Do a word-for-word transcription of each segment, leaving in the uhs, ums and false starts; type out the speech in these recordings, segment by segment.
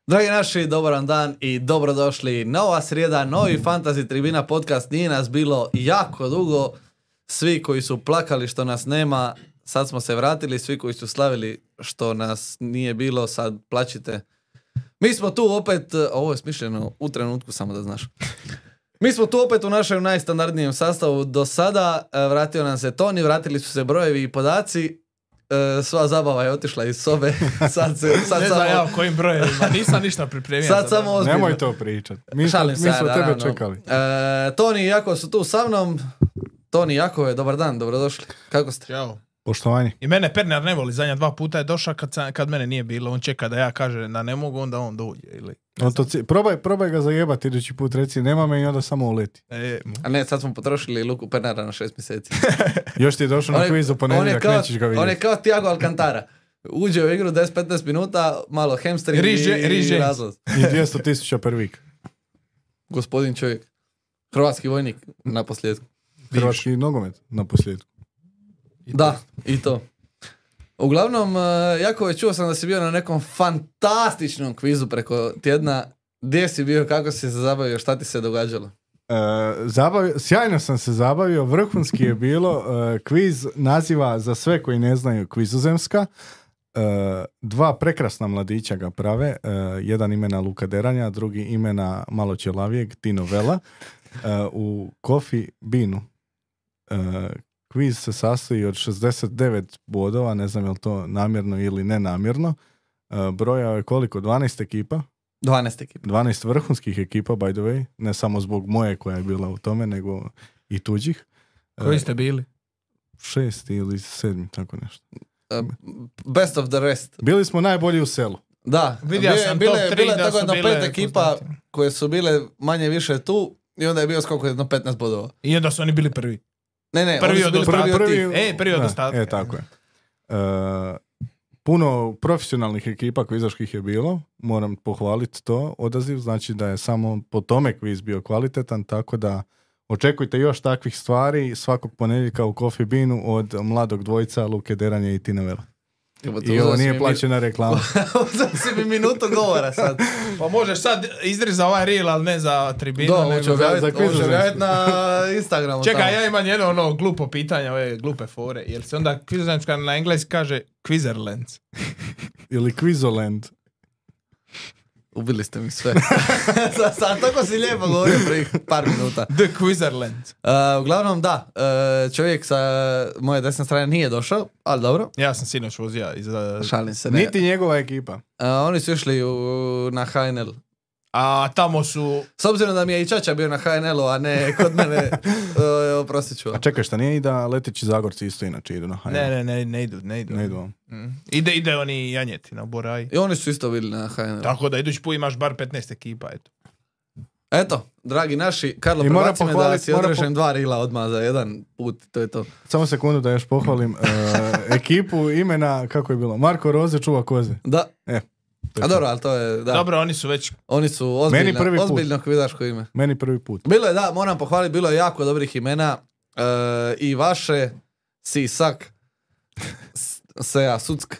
Dragi naši, dobar dan i dobrodošli. Nova srijeda, novi Fantasy Tribina podcast. Nije nas bilo jako dugo. Svi koji su plakali što nas nema, sad smo se vratili. Svi koji su slavili što nas nije bilo, sad plačite. Mi smo tu opet, ovo je smišljeno u trenutku, samo da znaš. Mi smo tu opet u našem najstandardnijem sastavu do sada. Vratio nam se Toni, vratili su se brojevi i podaci. Sva zabava je otišla iz sobe. Sad se, sad ne samo... znam ja o kojim brojevima, nisam ništa pripremio. Sad samo ozbiljno. Nemoj to pričat. Mi, Šalim se, mi smo ja, tebe naravno. čekali. E, Toni i Jako su tu sa mnom. Toni i Jako je, dobar dan, dobrodošli. Kako ste? Ćao. Poštovanje. I mene Pernar ne voli, zadnja dva puta je došao kad, sam- kad mene nije bilo. On čeka da ja kažem da ne mogu, onda on dođe. Ili... On to ci, probaj, probaj ga zajebati idući put, reci nema me i onda samo uleti. E, mu- A ne, sad smo potrošili Luku Pernara na šest mjeseci. Još ti je došao On na je- kviz u on, je ponedjeljak, kao, nećeš ga on je vidjeti. kao Thiago Alcantara. Uđe u igru deset do petnaest minuta, malo hamstring Riže- i, riže. i razlaz. I dvjesto tisuća prvik. Gospodin čovjek. Hrvatski vojnik na posljedku. Hrvatski nogomet na posljedku. Da, i to. Uglavnom, uh, Jakove, čuo sam da si bio na nekom fantastičnom kvizu preko tjedna. Gdje si bio, kako si se zabavio, šta ti se događalo? E, zabavio, sjajno sam se zabavio, vrhunski je bilo. E, kviz naziva, za sve koji ne znaju, Kvizozemska. E, dva prekrasna mladića ga prave. E, jedan imena Luka Deranja, drugi imena malo ćelavijeg, Tino Vela. E, u Coffee Beanu. E, kviz se sastoji od šezdeset devet bodova, ne znam je li to namjerno ili nenamjerno. E, brojao je koliko? dvanaest ekipa. dvanaest ekipa. dvanaest vrhunskih ekipa, by the way, ne samo zbog moje koja je bila u tome, nego i tuđih. koji E, ste bili? šest ili sedmi, tako nešto. Uh, best of the rest. Bili smo najbolji u selu. Da, Vidio bile- sam bile, top tri bile da tako su jedno bile pet ekipa poznate. koje su bile manje više tu i onda je bio skoko jedno petnaest bodova. I onda su oni bili prvi. Ne, ne, Prvi oni su od bili ostatka. prvi od tih. E, prvi od Da, ostatka. E, tako je. E, puno profesionalnih ekipa kvizaških je bilo, moram pohvaliti to odaziv, znači da je samo po tome kviz bio kvalitetan, tako da očekujte još takvih stvari svakog ponedjeljka u Coffee Beanu od mladog dvojca Luke Deranja i Tina Vela. Jebote, I ovo uzeo si nije mi- plaćena reklama. Uzeo si mi minutu govora sad. Pa možeš sad izriz za ovaj reel, ali ne za tribinu. Da, ovo nego ću za- objaviti za ovo ću Kvizozemsku. objaviti na Instagramu. Čekaj, tamo. ja imam jedno ono glupo pitanje, ove glupe fore. Jer se onda kvizozemska na engleski kaže Quizerlands. Ili Quizoland. Ubili ste mi sve. sad, sad tako si lijepo govorio prvih par minuta. The Quizerlands. Uh, uglavnom, da, uh, čovjek sa moje desne strane nije došao, ali dobro, Ja sam sinoć vozio iz... šalim se. Ne. Niti njegova ekipa. Uh, oni su išli u, na H N L. A tamo su... S obzirom da mi je i Čača bio na H N L-u, a ne kod mene, uh, oprostit ću vam. A čekaj, šta nije i da Letići Zagorci isto inače idu na H N L? Ne, ne, ne, ne idu, ne idu. Ne idu vam. Mm. Ide, ide oni Janjeti na Boraj. I oni su isto bili na H N L. Tako da idući put imaš bar petnaest ekipa, eto. Eto, dragi naši, Karlo, I mora prebaci me da pohvalit- si mora odrešem po- dva rila odmah za jedan put, to je to. Samo sekundu da još pohvalim e, ekipu imena, kako je bilo? Marko Roze čuva koze. Da, E, to je a to. dobro, ali to je, da. Dobro, oni su već... Oni su Meni ozbiljno, prvi put. ozbiljno kvidaško ime. Meni prvi put. Bilo je, da, moram pohvaliti, bilo je jako dobrih imena. E, I vaše, Sisak, S- Seja Suck,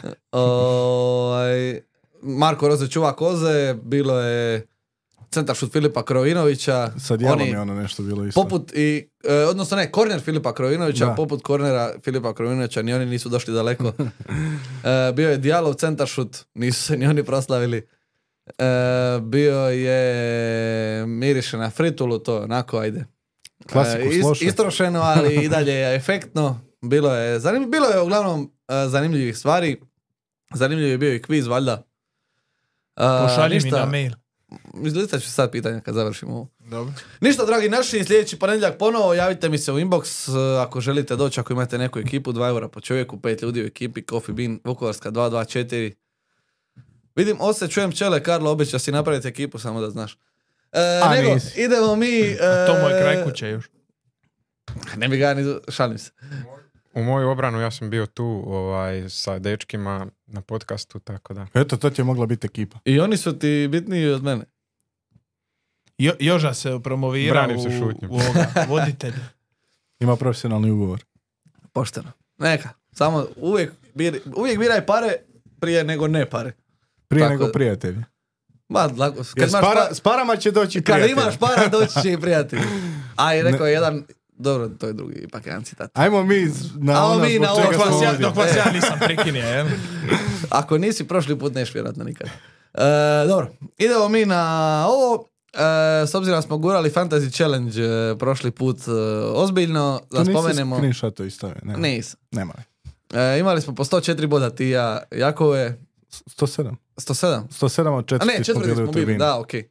Ovaj, Marko Roze čuva koze, bilo je centaršut Filipa Krovinovića. Sa dijelom oni- je ono nešto bilo isto. Poput i, e, odnosno ne, korner Filipa Krovinovića, Da. poput kornera Filipa Krovinovića, ni oni nisu došli daleko. E, bio je Dijalov centaršut, nisu se ni oni proslavili. E, bio je Miriše na fritulu, to onako, ajde. Klasiku E, is- sloše. istrošeno, ali i dalje je efektno. Bilo je, zanim, bilo je uglavnom e, zanimljivih stvari. Zanimljiv je bio i kviz, valjda. E, Pošalji mi ništa, na mail. izlistat ću sad pitanja kad završimo ovo. Dobro. Ništa, dragi naši, sljedeći ponedjeljak ponovo, javite mi se u inbox uh, ako želite doći, ako imate neku ekipu, dva eura po čovjeku, pet ljudi u ekipi, Coffee Bean, Vukovarska dva dva četiri. Vidim, ose, čujem pčele, Karlo, obeća si napraviti ekipu, samo da znaš. E, A, nego, nisi. idemo mi... A to mu je e, kraj kuće još. Ne bi ga ni... Šalim se. U moju obranu ja sam bio tu ovaj, sa dečkima na podcastu, tako da. Eto, to ti je mogla biti ekipa. I oni su ti bitniji od mene. Jo, Joža se promovira Branim u, se šutnjom. u ovoga, voditelj. Ima profesionalni ugovor. Pošteno. Neka. Samo uvijek, bir, uvijek biraj pare prije nego ne pare. Prije Tako nego da. prijatelji. Ma, lako, Jer kad s, imaš para, pa- s parama će doći kad prijatelj. imaš para, doći će i prijatelj. A i rekao je jedan, dobro, to je drugi, ipak jedan citat. Ajmo mi na Ajmo ono mi zbog na čega ovo. Dok smo vas, ja, ovdje. dok vas E. ja nisam prekinio, jel? Ako nisi prošli put, neš vjerojatno nikad. E, dobro, idemo mi na ovo. E, s obzirom da smo gurali Fantasy Challenge e, prošli put e, ozbiljno, da To nisi spomenemo... screenshot i stavio, nema. Nisam. Nema. E, imali smo po sto četiri boda ti i ja, Jakove, sto sedam. sto sedam. sto sedam od A četvrti ne, četvrti bili smo u bili, tribini. da, okej.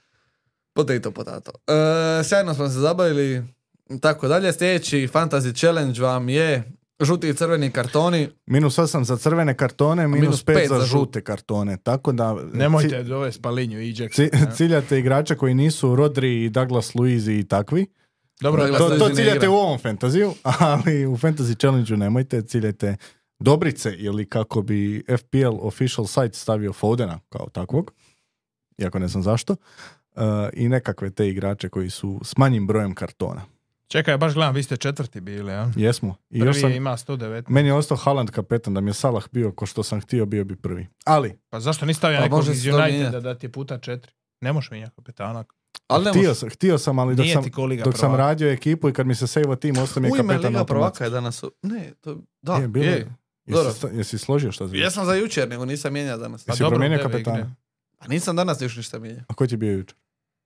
Potato, potato. E, sjajno smo se zabavili, tako dalje. Sljedeći Fantasy Challenge vam je žuti i crveni kartoni. Minus osam za crvene kartone, minus, Minus pet pet za za žute kartone. Tako da... Nemojte dove spalinju i Jackson. ci- ciljate igrača koji nisu Rodri i Douglas Luiz i takvi. Dobro, Douglas To, Luiz to ne ciljate igra. u ovom fantaziju, ali u Fantasy Challenge-u nemojte, ciljate Dobrice ili kako bi F P L official site stavio Fodena kao takvog, iako ne znam zašto, uh, i nekakve te igrače koji su s manjim brojem kartona. Čekaj, baš gledam, vi ste četvrti bili, ja? Jesmo. I Prvi još sam, je ima sto devet. meni je ostao Haaland kapetan, da mi je Salah bio ko što sam htio, bio bi prvi. Ali, Pa zašto nisi stavio Pa nekog može iz se to Uniteda mijenjati. da ti je puta četiri? Ne možeš mijenjati kapetana. Ali ne htio, može. sam, htio sam, ali dok Nije sam, ti ko Liga dok sam prvaka. radio ekipu i kad mi se sejvo tim, ostao mi je U ime kapetan Liga prvaka automatski. je danas... u- Ne, to... Da, Je, bilo je. je. Dobro. Jesi, sta- jesi složio što znači? Jesam za jučer, nego nisam mijenjao danas. Jesi promijenio tebe kapetana? igre. A nisam danas još ništa mijenjao. A ko ti je bio jučer?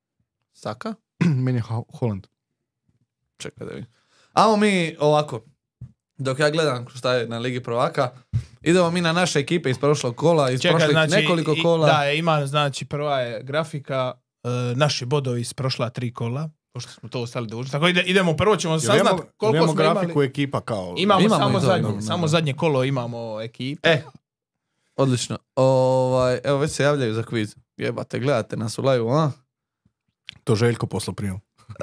Saka? Meni je Ho- Holland. Čekaj da vidim. Amo mi ovako. Dok ja gledam šta je na Ligi prvaka, idemo mi na naše ekipe iz prošlog kola, iz Čekaj, prošlih znači, nekoliko i- kola. Da, ima, znači, prva je grafika, e, naši bodovi iz prošla tri kola, pošto smo to ostali dužni. Tako ide, idemo, prvo ćemo Jel saznat imamo- koliko imamo smo grafiku imali. ekipa kao... Imamo, Imamo samo, i to, zadnje, dobro, samo dobro. zadnje kolo imamo ekipe. E, odlično. Ovaj, evo već se javljaju za kviz. Jebate, gledate nas u live, a? To Željko poslao prijavu.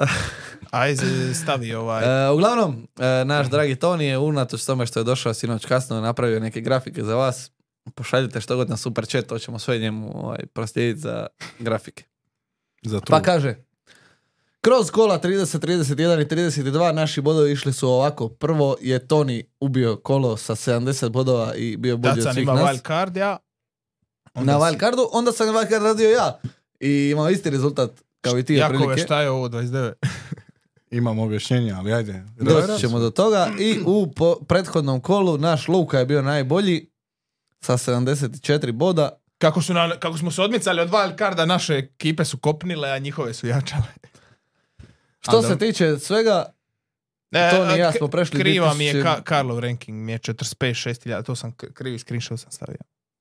Ajde, stavi ovaj. E, uglavnom, e, naš dragi Toni je unatoč tome što je došao sinoć kasno napravio neke grafike za vas. Pošaljite što god na super chat, to ćemo sve njemu ovaj, proslijediti za grafike. Za trud. Pa kaže, kroz kola trideset, trideset jedan i trideset dva naši bodovi išli su ovako. Prvo je Toni ubio kolo sa sedamdeset bodova i bio bolji od Dacan svih ima nas. wild card, ja. Onda Na si- wildcardu, onda sam wildcard radio ja. I imao isti rezultat kao i ti Jakove, otprilike. šta je ovo, dvadeset devet? Imam objašnjenje, ali ajde. Doći ćemo do toga. I u po prethodnom kolu naš Luka je bio najbolji sa sedamdeset četiri boda. Kako, su na, kako smo se odmicali od wild carda, naše ekipe su kopnile, a njihove su jačale. Što A, se dobro. tiče svega, E, Toni i ja k- smo prešli Kriva mi je dvije tisuće ka, Karlov ranking, mi je četrdeset pet šest hiljada, to sam k- krivi screenshot sam stavio.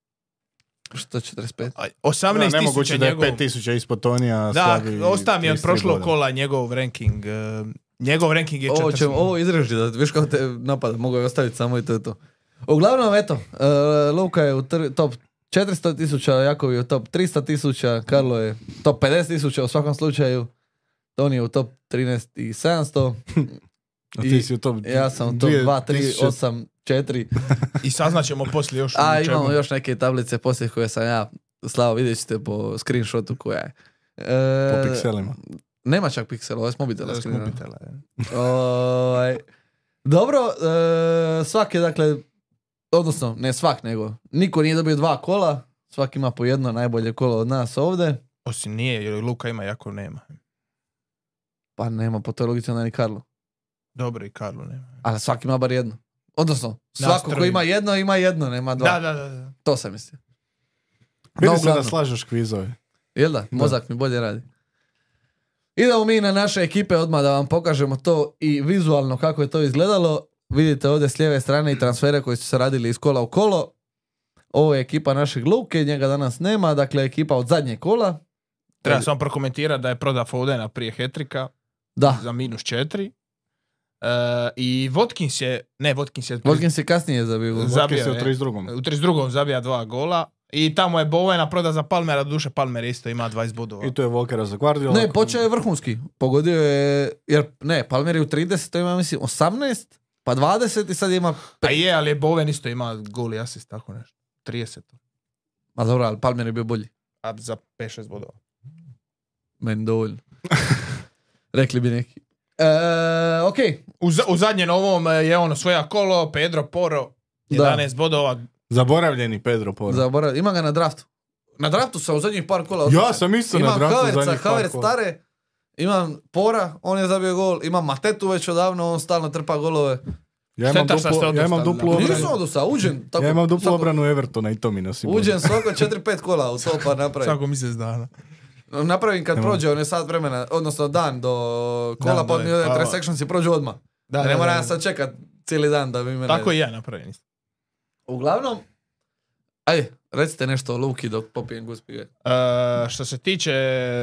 što četrdeset pet? Aj, osamnaest Ne moguće tisuća da je njegov. pet tisuća ispod Tonija. Da, slabi ostao mi je od trideset tri prošlog boda. kola njegov ranking. eh, njegov ranking je Ovo, četrdeset. ćemo, ovo izreži, da viš kako te napada, mogu je ostaviti samo i to je to. Uglavnom, eto, uh, Luka je u tr- top četiristo tisuća, Jakov je u top tristo tisuća, Karlo je top pedeset tisuća u svakom slučaju, Toni je u top trinaest i sedamsto, A ti I si u top ja sam u top dvije dva, tri, tisuće. osam, četiri, I saznaćemo poslije još. a u čemu. imamo još neke tablice poslije koje sam ja slao, vidjet ćete po screenshotu koja je. E, Po pikselima. Nema čak piksela, ovo je s mobitela. Da, s screenano. mobitela, je. Ovaj, dobro, e, svak je dakle, odnosno ne svak nego, niko nije dobio dva kola, svak ima po jedno najbolje kolo od nas ovdje, Osim nije, jer Luka ima, jako nema. pa nema po toj logici onda ni Karlo, Dobro, i Karlo nema. ali svak ima bar jedno. Odnosno, svako ko troje. ima jedno, ima jedno, nema dva. Da, da, da, da. To sam mislio. Vidi No, se da uglavnom. slažeš kvizove. Jel da? Mozak mi bolje radi. Idemo mi na naše ekipe odmah da vam pokažemo to i vizualno kako je to izgledalo. Vidite ovdje s lijeve strane i transfere koji su se radili iz kola u kolo. Ovo je ekipa našeg Luke, njega danas nema, dakle ekipa od zadnje kola. Treba samo prokomentirati da je proda Fodena prije Hetrika Da, za minus četiri. E, I Watkins je, ne Watkins je, Watkins je kasnije zabio gol. Za- Zabio Zabio se u je. trideset drugom. u trideset drugom zabija dva gola. I tamo je Bowena proda za Palmera, duše Palmer isto ima dvadeset bodova. I to je Walkera za Guardiola. Ne, počeo je vrhunski. Pogodio je, jer ne, Palmer je u trideset, to ima mislim osamnaest, pa dvadeset i sad ima... Pa je, ali je Bowen isto ima gol i asist, tako nešto. trideset. Ma dobro, ali Palmer je bio bolji. A za pet šest bodova. Meni dovoljno. Rekli bi neki. E, ok, U, za- u zadnjem ovom je ono svoja kolo, Pedro Porro, Da. jedanaest bodova. Zaboravljeni Pedro Porro. zaborav, ima ga na draftu. Na draftu sam u zadnjih par kola Ja odličan. sam isto na Imam draftu Havertza, zadnjih par Havertz kola. stare, imam Pora, on je zabio gol, imam Matetu već odavno, on stalno trpa golove. Ja imam Šteta što ste duplo, ja imam odustali, duplu da. obranu. Nisam odustao, uđen. Tako, Ja imam duplu svako- obranu Evertona i to mi nosi. Uđen svako četiri pet kola u to pa napravim. Svako mjesec dana. Napravim kad Nemam. prođe onaj sat vremena, odnosno dan do kola, Dan pa do- mi one pa- transactions i prođu odmah. Da, Da, da, ne moram da. ja sad čekat cijeli dan da bi me Tako ne... i ja napravim. Uglavnom, ajde, recite nešto o Luki dok popijem guspive. E, što se tiče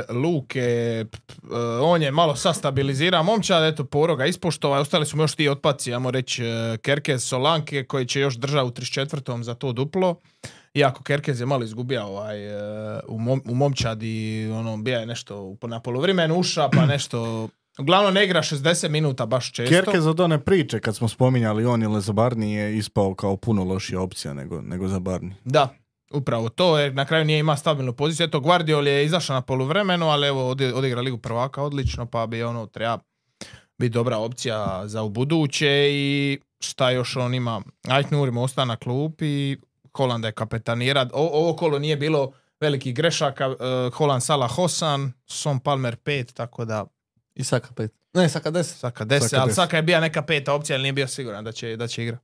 Luke, p- p- e, on je malo sad stabilizira momčad, eto Poro ga ispoštova, ostali su mu još ti otpaci, ajmo reći e, Kerkez, Solanke koji će još držati u trideset četvrtom za to duplo. Iako Kerkez je malo izgubio ovaj, e, u, mom, u momčad i ono, bija je nešto u- na poluvremenu uša, pa nešto... Uglavnom ne igra šezdeset minuta baš često. Kerkez od one priče kad smo spominjali on ili Zabarni je ispao kao puno lošija opcija nego, nego Zabarni. Da, upravo to, jer na kraju nije ima stabilnu poziciju. Eto, Guardiol je izašao na poluvremenu, ali evo, odi- odigra Ligu prvaka odlično, pa bi ono treba biti dobra opcija za u buduće i šta još on ima. Aitnur ima ostao na klupi, Holanda je kapetanira. O- ovo kolo nije bilo velikih grešaka, uh, Holland, Salah, Hosan, Son, Palmer pet, tako da I Saka pet. Ne, Saka deset. Saka deset, Saka ali deset. Saka je bila neka peta opcija, ali nije bio siguran da će, da će igra.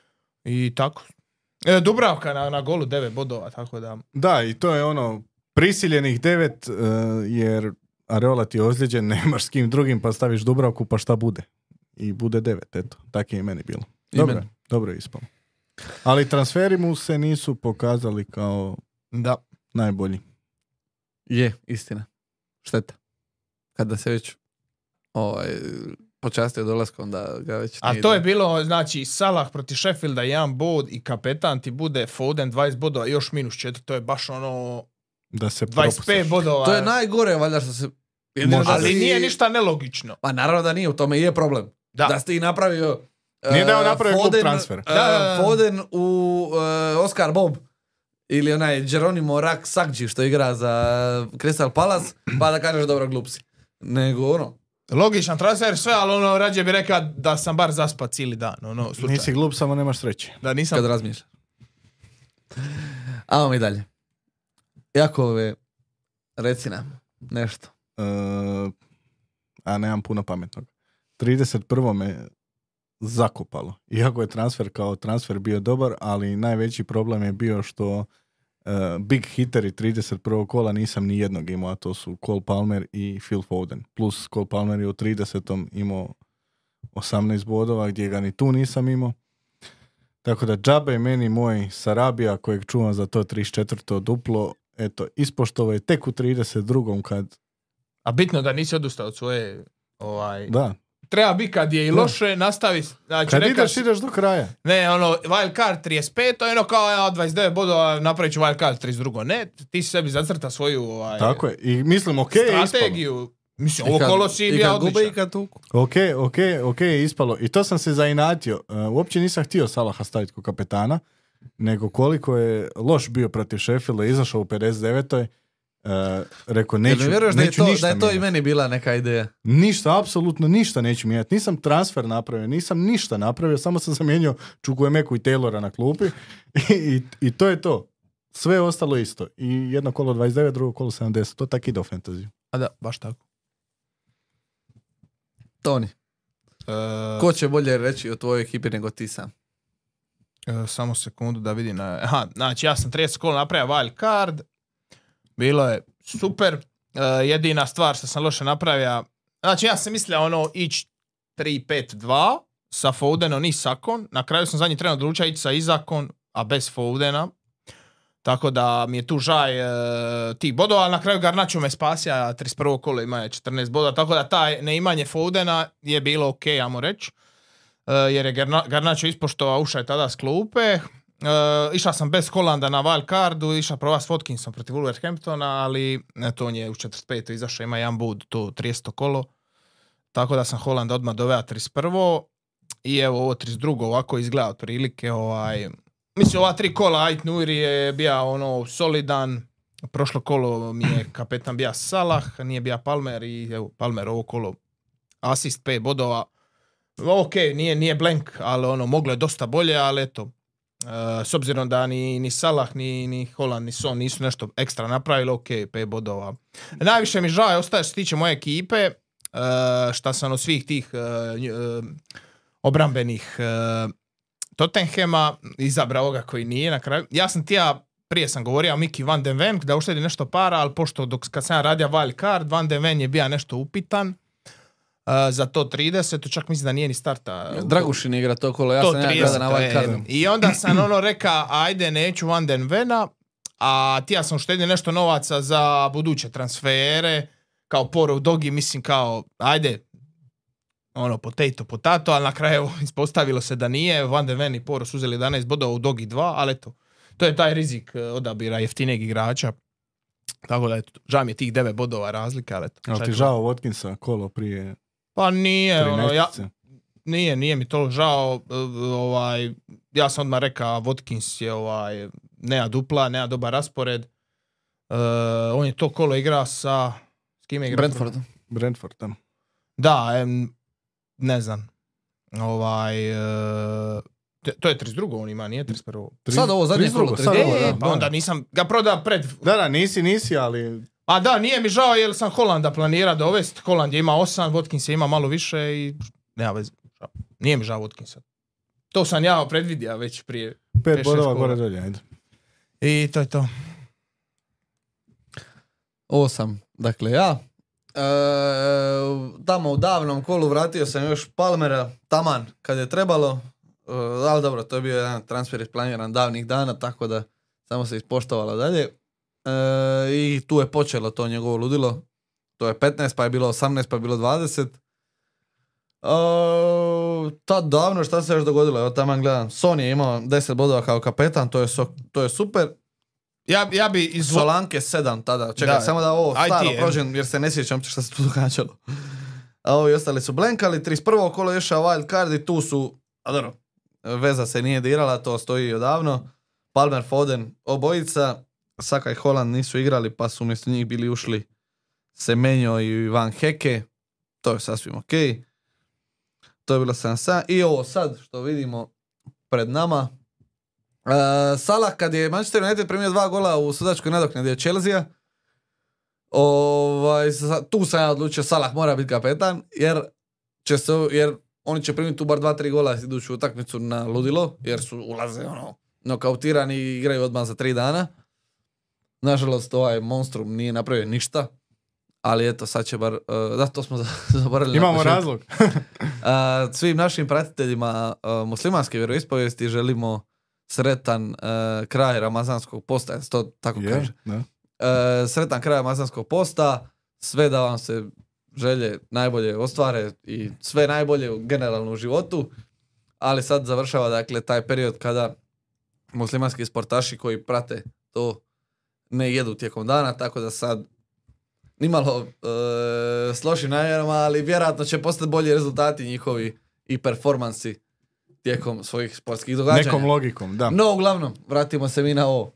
I tako. E, Dubravka na, na golu devet bodova, tako da... Da, i to je ono prisiljenih devet, uh, jer Areola ti je ozlijeđen, nemaš s kim drugim, pa staviš Dubravku, pa šta bude? I bude devet, eto. Tako je i meni bilo. I Dobro, meni. dobro je ispalo. Ali transferi mu se nisu pokazali kao Da. najbolji. Je, istina. Šteta. Kada se već ovaj, počastio dolaskom da ga već A nije to je ide. bilo, znači, Salah protiv Sheffielda jedan bod i kapetan ti bude Foden dvadeset bodova, još minus četiri, to je baš ono Da se dvadeset pet propustiš. bodova. To je najgore, valjda što se... jedino Može. da Ali si- nije ništa nelogično. Pa naravno da nije, u tome i je problem. Da. Da si ti napravio... Nije da je on eh, napravio glup Foden, transfer. eh, Da, da, da. Foden u eh, Oscar Bob. Ili onaj Geronimo Rak Sakđi što igra za Crystal Palace, pa da kažeš dobro glup si. Nego ono, Logičan transfer, sve, ali ono, rađe bi rekao da sam bar zaspa cijeli dan. Ono, slučaj. Nisi glup, samo nemaš sreće. Da nisam... kad razmišljaš. Ajmo mi dalje. Jakove, reci nam nešto. Uh, a nemam puno pametnog. trideset prvo me zakopalo. Iako je transfer kao transfer bio dobar, ali najveći problem je bio što uh, big hiteri trideset prvog kola nisam ni jednog imao, a to su Cole Palmer i Phil Foden. Plus Cole Palmer je u tridesetom imao osamnaest bodova, gdje ga ni tu nisam imao. Tako da džabe meni moj Sarabija, kojeg čuvam za to trideset četvrto duplo, eto, ispoštovao je tek u trideset drugom kad, A bitno da nisi odustao od svoje... Ovaj... da, Treba biti kad je i loše, nastavi... Znači, kad nekaš- ideš, ideš do kraja. Ne, ono, wild card trideset pet, to je ono kao ja, dvadeset devet bodova, napravit ću wild card trideset dva. Ne, ti si sebi zacrta svoju ovaj, Tako je. I mislim, ok je ispalo. strategiju. Mislim, I ovo kad- kolo si i bio kad gube i odličan. kad tuku. Ok, ok, ok je ispalo. I to sam se zainatio. Uh, uopće nisam htio Salaha staviti kao kapetana, nego koliko je loš bio protiv Sheffielda, izašao u pedeset devetoj. Uh, rekao, Jel neću, mi vjeruješ da je, neću to, ništa da je to i mijenjati. meni bila neka ideja? Ništa, apsolutno ništa neću mijenjati. Nisam transfer napravio, nisam ništa napravio, samo sam zamijenio Čukuemeku i Taylora na klupi I, i, i to je to. Sve je ostalo isto. I jedno kolo dvadeset devet, drugo kolo sedamdeset. To tak ide u fantaziju. A da, baš tako. Toni, E, ko će bolje reći o tvojoj ekipi nego ti sam? e, samo sekundu da vidim. Na, aha, znači ja sam trideset kola napravio wild card. Bilo je super. E, jedina stvar što sam loše napravio, znači ja sam mislio ono ići tri pet dva sa Fodenom i Sakon. Na kraju sam zadnji tren odlučio ići sa Izakon, a bez Fodena. Tako da mi je tu žaj e, tih bodova, ali na kraju Garnacho me spasija, trideset prvo kolo ima je četrnaest bodova, tako da taj neimanje Fodena je bilo ok, ajmo reći. E, jer je Garna, Garnacho ispoštovao, ušao je tada s klupe. E, išao sam bez Holanda na wild cardu, išao prova s Watkinsom protiv Wolverhamptona, ali eto, on je u četrdeset petom izašao, ima jedan bod, to trideseto kolo. Tako da sam Holanda odmah doveo trideset prvo i evo ovo trideset drugo ovako izgleda otprilike. Ovaj, mislim, ova tri kola Ait Nuri je bio ono solidan. Prošlo kolo mi je kapetan bio Salah, nije bio Palmer i evo Palmer ovo kolo asist pet bodova. Ok, nije, nije blank, ali ono moglo je dosta bolje, ali eto. s obzirom da ni, ni Salah, ni, ni Haaland, ni Son nisu nešto ekstra napravili, ok, pet bodova. Najviše mi žao je ostaje što se tiče moje ekipe, uh, šta sam od svih tih uh, uh, obrambenih uh, Tottenhema izabrao ovoga koji nije na kraju. Ja sam ti ja, prije sam govorio o Mickey Van de Ven da uštedi nešto para, ali pošto dok kad sam ja radio wild card, Van de Ven je bio nešto upitan uh, za to trideset, čak mislim da nije ni starta. Dragušin igra to kolo, ja To sam ja trideset, gleda na wild cardu. e, I onda sam ono reka, ajde neću Van den Vena, a ti ja sam uštedio nešto novaca za buduće transfere, kao Poro Dogi, mislim kao, ajde, ono, potato, potato, ali na kraju ispostavilo se da nije, Van den Ven i Poro su uzeli jedanaest bodova u Dogi dva, ali eto, to je taj rizik odabira jeftinijeg igrača. Tako da, eto, žao mi je tih devet bodova razlika, ali eto. Ali šta ti ću- žao Watkinsa kolo prije Pa nije, ono, ja, trinaestice? Nije, nije mi to žao, uh, ovaj, ja sam odmah rekao, Watkins je, ovaj, nema dupla, nema dobar raspored, uh, on je to kolo igra sa, s kime igra? Brentford. Brentford, da. Da, em, ne znam, ovaj, uh, te- to je trideset drugo on ima, nije trideset prvo. Sad ovo zadnje trideset drugo, kolo, sad trideset ovo, drugo, da, E, pa da. onda nisam ga prodao pred, Da, da, nisi, nisi, ali a da, nije mi žao jer sam Holanda planira dovesti, Holand je ima osam, Watkins je ima malo više i nema veze, žao. Nije mi žao Watkinsa. To sam ja predvidio već prije. pet Pet, šest bodova kola. gore dolje, ajde. I to je to. Ovo sam, dakle ja. E, tamo u davnom kolu vratio sam još Palmera, taman, kad je trebalo. E, ali dobro, to je bio jedan transfer isplaniran davnih dana, tako da samo se ispoštovalo dalje. E, I tu je počelo to njegovo ludilo. To je petnaest, pa je bilo osamnaest, pa je bilo dvadeset. E, tad davno, šta se još dogodilo? Evo taman gledam. Son je imao deset bodova kao kapetan, to je, so, to je super. Ja, ja bi iz Solanke sedam tada. Čekaj, Da. samo da ovo Aj staro ti, prođem jer se ne sjećam uopće šta se tu događalo. A ovi ostali su blenkali, trideset prvo kolo je išao wild card i tu su, a dobro, veza se nije dirala, to stoji odavno. Palmer, Foden, obojica, Saka i Haaland nisu igrali pa su umjesto njih bili ušli Semenyo i Van Heke. To je sasvim ok. To je bilo sedam sedam. I ovo sad što vidimo pred nama. Uh, Salah kad je Manchester United primio dva gola u sudačkoj nadoknadi od Chelsea, ovaj, sa- tu sam ja odlučio Salah mora biti kapetan jer će se, jer oni će primiti tu bar dva, tri gola iduću utakmicu na ludilo jer su ulaze ono nokautirani i igraju odmah za tri dana. Nažalost ovaj monstrum nije napravio ništa, ali eto sad će bar, uh, da to smo zaboravili. na Imamo početku. razlog. Uh, svim našim pratiteljima uh, muslimanske vjeroispovijesti želimo sretan uh, kraj Ramazanskog posta, jel se to tako Je, kaže? da. Uh, sretan kraj Ramazanskog posta, sve da vam se želje najbolje ostvare i sve najbolje u generalno u životu, ali sad završava dakle taj period kada muslimanski sportaši koji prate to ne jedu tijekom dana, tako da sad nimalo uh, s lošim namjerama, ali vjerojatno će postati bolji rezultati njihovi i performansi tijekom svojih sportskih događanja. Nekom logikom, da. No, uglavnom, vratimo se mi na ovo.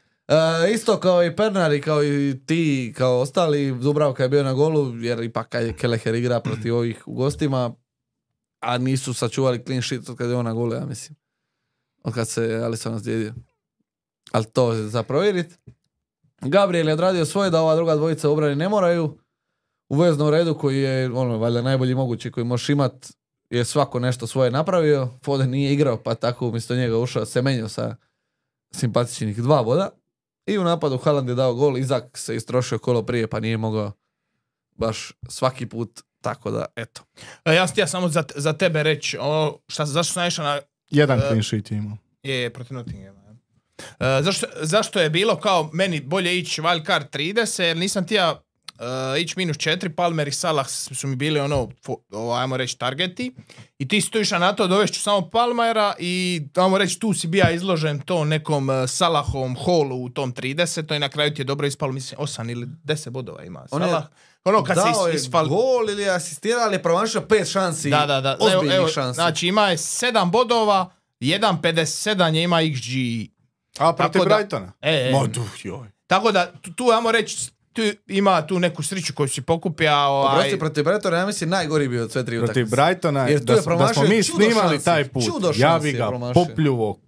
E, isto kao i Pernar i kao i ti, kao ostali, Dubravka je bio na golu, jer ipak kad je Kelleher igra protiv ovih u gostima, a nisu sačuvali clean sheet od kad je on na golu, ja mislim. Od kad se Alisson ozlijedio. Ali to je za provjeriti. Gabriel je odradio svoje da ova druga dvojica u obrani ne moraju. U veznom redu koji je ono, valjda najbolji mogući koji možeš imat, je svako nešto svoje napravio. Foden nije igrao, pa tako umjesto njega ušao Semenyo sa simpatičnih dva boda. I u napadu Haaland je dao gol, Izak se istrošio kolo prije, pa nije mogao baš svaki put, tako da, eto. E, ja sam htio samo za, za tebe reći, ono, šta, zašto sam naišao na Jedan E, clean sheet je imao. je protiv Nottinghama. Uh, zašto, zašto je bilo kao meni bolje ići wild card trideset, jer nisam htio uh, ići minus četiri, Palmer i Salah su mi bili ono, fo, ovo, ajmo reći, targeti. I ti si tu išao na to, dovešću samo Palmera i ajmo reći, tu si bija izložen to nekom uh, Salahom Hallu u tom trideset, i na kraju ti je dobro ispalo, mislim, osam ili deset bodova ima. On je Salah, ono kad dao se je is, isfal... gol ili je asistirao, ali je promašio pet šansi, Da, da, da. ozbiljnih Evo, evo, šansi. znači ima je sedam bodova, jedan pedeset sedam je ima X G. A, protiv Tako da- Brightona? E, e. Ma, du, joj. Tako da, tu, tu ajmo reći, tu ima tu neku sriću koju si pokupio. Ovaj, Oprosti, protiv Bretona, ja mislim, najgori bio od sve tri Protiv utakmice. Brightona, Jer tu da, je da smo promašio mi čudo snimali šansi, taj put, čudo ja šansi bi je ga promašio. popljuvo ko,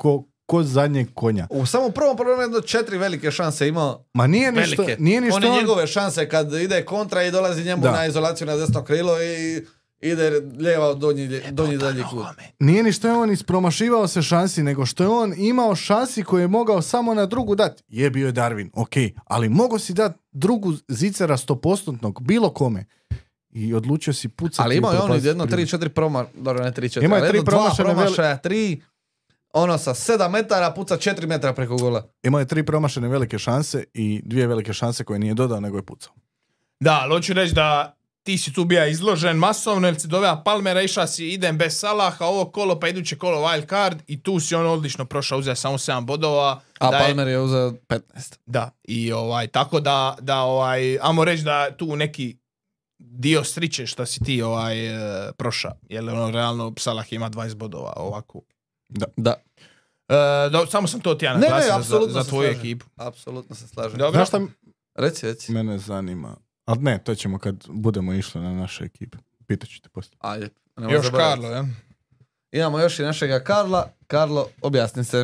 ko zadnjeg konja. U samom prvom problemu jedno četiri velike šanse imao. Ma nije ništa, Velike. nije ništa One on- njegove šanse kad ide kontra i dolazi njemu Da. na izolaciju na desno krilo i ide lijeva donji, donji dalji kut. Nije ni što je on ispromašivao se šansi, nego što je on imao šansi koje je mogao samo na drugu dati. Je bio je Darwin, ok, ali mogao si dati drugu zicera stopostotnog, bilo kome. I odlučio si pucati. Ali imao i je on upropastiti jedno priliku. tri četiri proma, dobro ne tri četiri, Imao je ali tri jedno dva promašene veli- promašaja, tri, ono sa sedam metara puca četiri metra preko gola. Imao je tri promašene velike šanse i dvije velike šanse koje nije dodao, nego je pucao. Da, ali hoću reći da ti si tu bija izložen masovno, jer si doveo Palmera, išao si idem bez Salaha, ovo kolo pa iduće kolo wild card i tu si on odlično prošao, uzeo samo sedam bodova. A Da je- Palmer je uzeo petnaest. Da, i ovaj, tako da, da ovaj, ajmo reći da tu neki dio striče što si ti ovaj, e, prošao, jer ono, realno Salah ima dvadeset bodova ovako. Da. E, do, samo sam to ti ja Ne, ne, naglasio za, apsolutno za se tvoju slažem. ekipu. Apsolutno se slažem. Dobro. Znaš šta Reci, reci. mene zanima? Ali ne, to ćemo kad budemo išli na naše ekipe. Pitaću te poslije. Ajde. nemoj Još zaboraviti. Karlo, ja? Imamo još i našega Karla. Karlo, objasni se.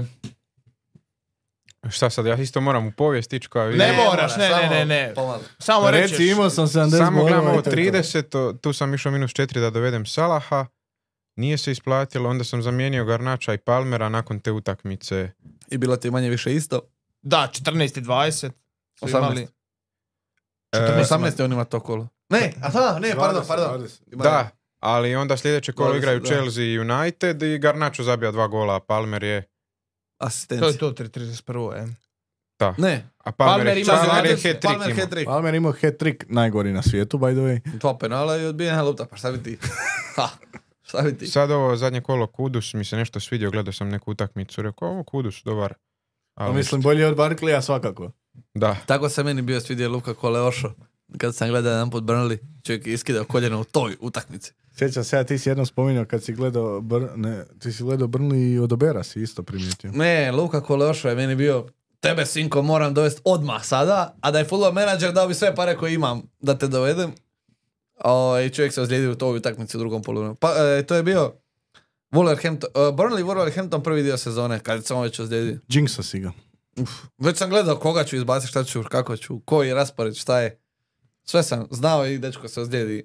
Šta sad, ja isto moram u povijest ići kao vi. Ne moraš, ne, samo ne, ne, ne. pomalo. Samo rećeš. Reci, imao sam sedamdeset Samo bodova gledam i ovo to je to. trideset, to- tu sam išao minus četiri da dovedem Salaha. Nije se isplatilo, onda sam zamijenio Garnača i Palmera nakon te utakmice. I bilo ti manje više isto. Da, četrnaest i dvadeset. su osamnaest. imali. E, osamnaest je on ima to kolo. Ne, aha, ne, pardon, dvadeset, pardon. dvadeset. Ima- Da, ali onda sljedeće kolo dvadeset, igraju da. Chelsea i United i Garnacho zabija dva gola, a Palmer je... Asistencija. To je to, trideset prvo, je. Da. Ne, A Palmer, Palmer je, ima Palmer je dvadeset, hat-trick Palmer imao. hat-trick. Palmer imao hat-trick, najgori na svijetu, by the way. Dva penala i odbijena lopta, pa šta bi ti? Ha, šta bi ti? Sad ovo zadnje kolo Kudus mi se nešto svidio, gledao sam neku utakmicu, rekao ovo Kudus, dobar. Pa Ali mislim, bolje od Barkleya svakako. da, Tako se meni bio svidio Luka Koleošo. Kad sam gledao jedan put Burnley, čovjek je iskidao koljeno u toj utakmici. Sjećam se, ja ti si jednom spominjao kad si gledao, Br- ne, ti si gledao Burnley i od Obera si isto primijetio. Ne, Luka Koleošo je meni bio, tebe sinko moram dovesti odmah sada, a da je football menadžer dao bi sve pare koje imam da te dovedem. O, i čovjek se ozlijedio u toj utakmici u drugom poluvremenu. Pa e, to je bio Wolverhampton, uh, Burnley Wolverhampton prvi dio sezone, kad sam već ozlijedio. Jinxo si ga. Uf, već sam gledao koga ću izbaciti, šta ću, kako ću, koji je raspored, šta je. Sve sam znao i dečko se ozlijedi.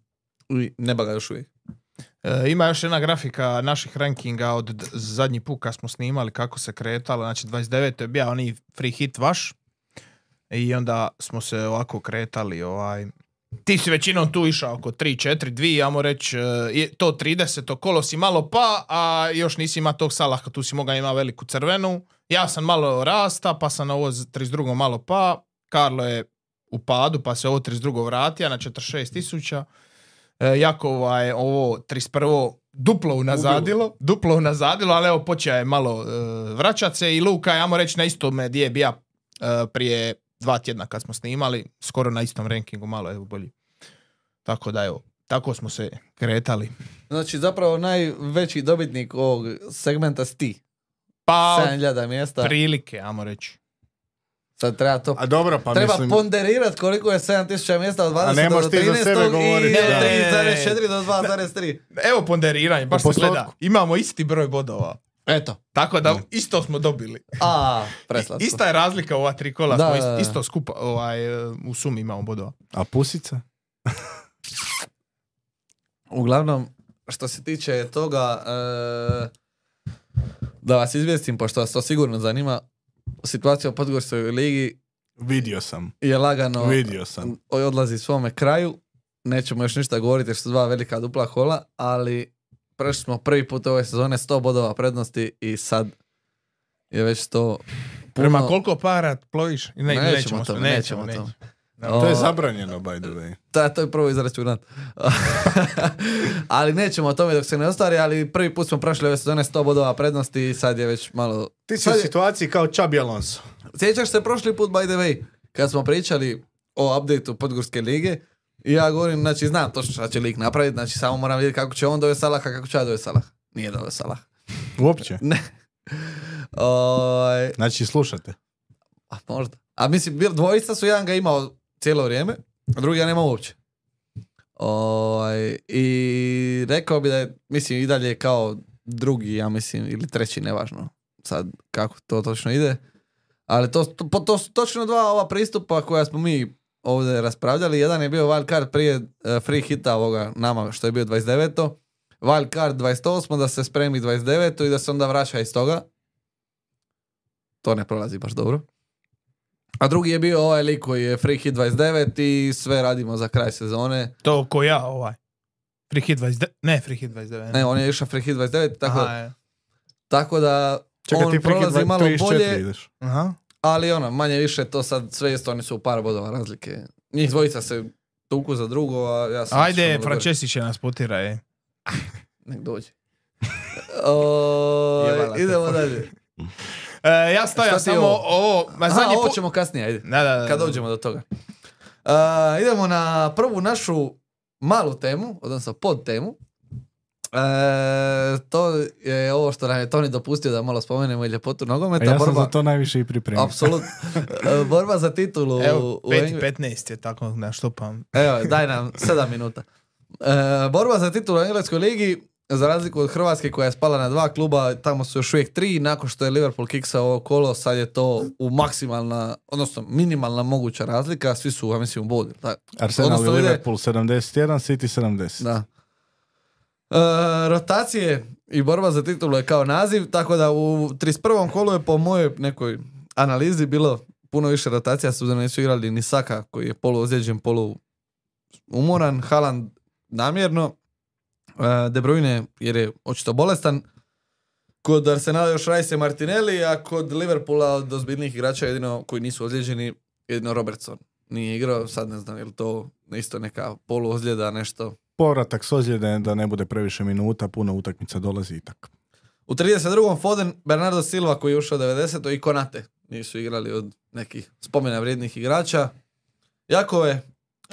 I ne baga još uvijek. E, ima još jedna grafika naših rankinga od d- zadnji put kad smo snimali kako se kretalo. Znači dvadeset devet je bio onaj free hit vaš. I onda smo se ovako kretali. Ovaj. Ti si većinom tu išao oko tri četiri dva, ajmo reći e, je to trideset kolo si malo pa, a još nisi imao tog Salaha, tu si mogao imati veliku crvenu. Ja sam malo rasta, pa sam na ovo z- trideset drugo malo pa. Karlo je u padu, pa se ovo trideset drugo vratio na četrdeset šest tisuća. E, Jakova je ovo trideset prvo duplo unazadilo, duplo unazadilo, ali evo počeo je malo e, vraćat se i Luka je, ajmo reći, na istome gdje je bija e, prije dva tjedna kad smo snimali, skoro na istom rankingu, malo evo bolji. Tako da evo, tako smo se kretali. Znači zapravo najveći dobitnik ovog segmenta si ti. Pa sedam hiljada mjesta. prilike, ajmo reći. Sad treba to A dobro, pa treba mislim... ponderirati koliko je sedam tisuća mjesta od A ne dvadeset do možeš ti za trinaest sebe govoriti, i od da. tri zarez četiri do dva zarez tri. Evo ponderiranje, baš U se postotku. gleda. Imamo isti broj bodova. Eto. Tako da isto smo dobili. A, preslatko. Ista je razlika u ova tri kola, Da, smo da, da. isto, isto skupa, ovaj, e, u sumi imamo bodova. A pusica? Uglavnom, što se tiče toga, e, da vas izvijestim, pošto vas to sigurno zanima, situacija u Podgorskoj ligi Vidio sam. je lagano Vidio sam. odlazi svome kraju. Nećemo još ništa govoriti jer su dva velika dupla kola, ali prešli smo prvi put ove sezone sto bodova prednosti i sad je već to puno. Prema koliko para ploviš? Ne, Nećemo nećemo, tome, nećemo, nećemo nećemo. tome. To je O, zabranjeno, by the way. Da, to je prvo izračunat. Ali nećemo o tome dok se ne ostvari, ali prvi put smo prošli ove sezone sto bodova prednosti i sad je već malo... Ti si Sad u je- situaciji kao Xabi Alonso. Sjećaš se prošli put, by the way, kad smo pričali o updateu Podgorske lige, i ja govorim, znači znam točno šta će lig napraviti, znači samo moram vidjeti kako će on dovesti Salaha, kako će ja dovesti Salaha. Nije dovesti Salaha. Uopće. Ne. Oj, Znači, slušate. a možda. A mislim, bil- dvojica su, jedan ga imao cijelo vrijeme, a drugi ga nema uopće. Oj, i rekao bi da je, mislim, i dalje kao drugi, ja mislim, ili treći, nevažno. sad kako to točno ide. Ali to, to, to su točno dva ova pristupa koja smo mi ovdje raspravljali. Jedan je bio wild card prije uh, free hita ovoga nama što je bio dvadeset deveto Wild card dvadeset osmo da se spremi dvadeset deveto i da se onda vraća iz toga. To ne prolazi baš dobro. A drugi je bio ovaj lik koji je free hit dvadeset devet i sve radimo za kraj sezone. To ko ja ovaj. Free hit dvadeset devet Ne, free hit dvadeset devet Ne, on je išao free hit dvadeset devet tako, Aha, je. tako da Čekaj, on ti free hit prolazi malo trideset četiri bolje. ideš. Aha. Ali ono, manje više to sad sve isto, oni su u par bodova razlike. Njih dvojica se tuku za drugo, a ja sam... Ajde, Francesi će nas potiraj. Nek dođe. o, Jebala te idemo fuck. dalje. E, ja stavljam Šta ti je samo ovo? ovo. Ma Aha, zadnji ovo put... ćemo kasnije, ajde. Da, da, da, Kad da. dođemo do toga. Uh, idemo na prvu našu malu temu, odnosno pod temu. E, to je ovo što nam je Toni dopustio da malo spomenemo i ljepotu A nogometa. ja sam borba, za to najviše i pripremio. apsolutno. E, borba za titulu. Evo, u pet Engl- i petnaest je tako da štupam. Evo, daj nam sedam minuta. E, borba za titulu u Engleskoj ligi, za razliku od Hrvatske koja je spala na dva kluba, tamo su još uvijek tri, nakon što je Liverpool kiksao ovo kolo, sad je to u maksimalna, odnosno minimalna moguća razlika, svi su, ja mislim, u bodu. Arsenal i Odnosno ide- Liverpool sedamdeset jedan, City sedamdeset. Da. E, rotacije i borba za titulu je kao naziv, tako da u trideset prvom kolu je po mojoj nekoj analizi bilo puno više rotacija, su da nisu igrali ni Saka koji je polu ozlijeđen, polu umoran, Haaland namjerno, e, De Bruyne jer je očito bolestan, kod Arsenala još Rice i Martinelli, a kod Liverpoola od ozbiljnih igrača jedino koji nisu ozlijeđeni, jedino Robertson nije igrao, sad ne znam je li to isto neka polu ozljeda, nešto. Povratak s ozljede da ne bude previše minuta, puno utakmica dolazi i tako. U trideset drugom Foden, Bernardo Silva koji je ušao u devedesetom i Konate nisu igrali od nekih spomena vrijednih igrača. Jakove, e,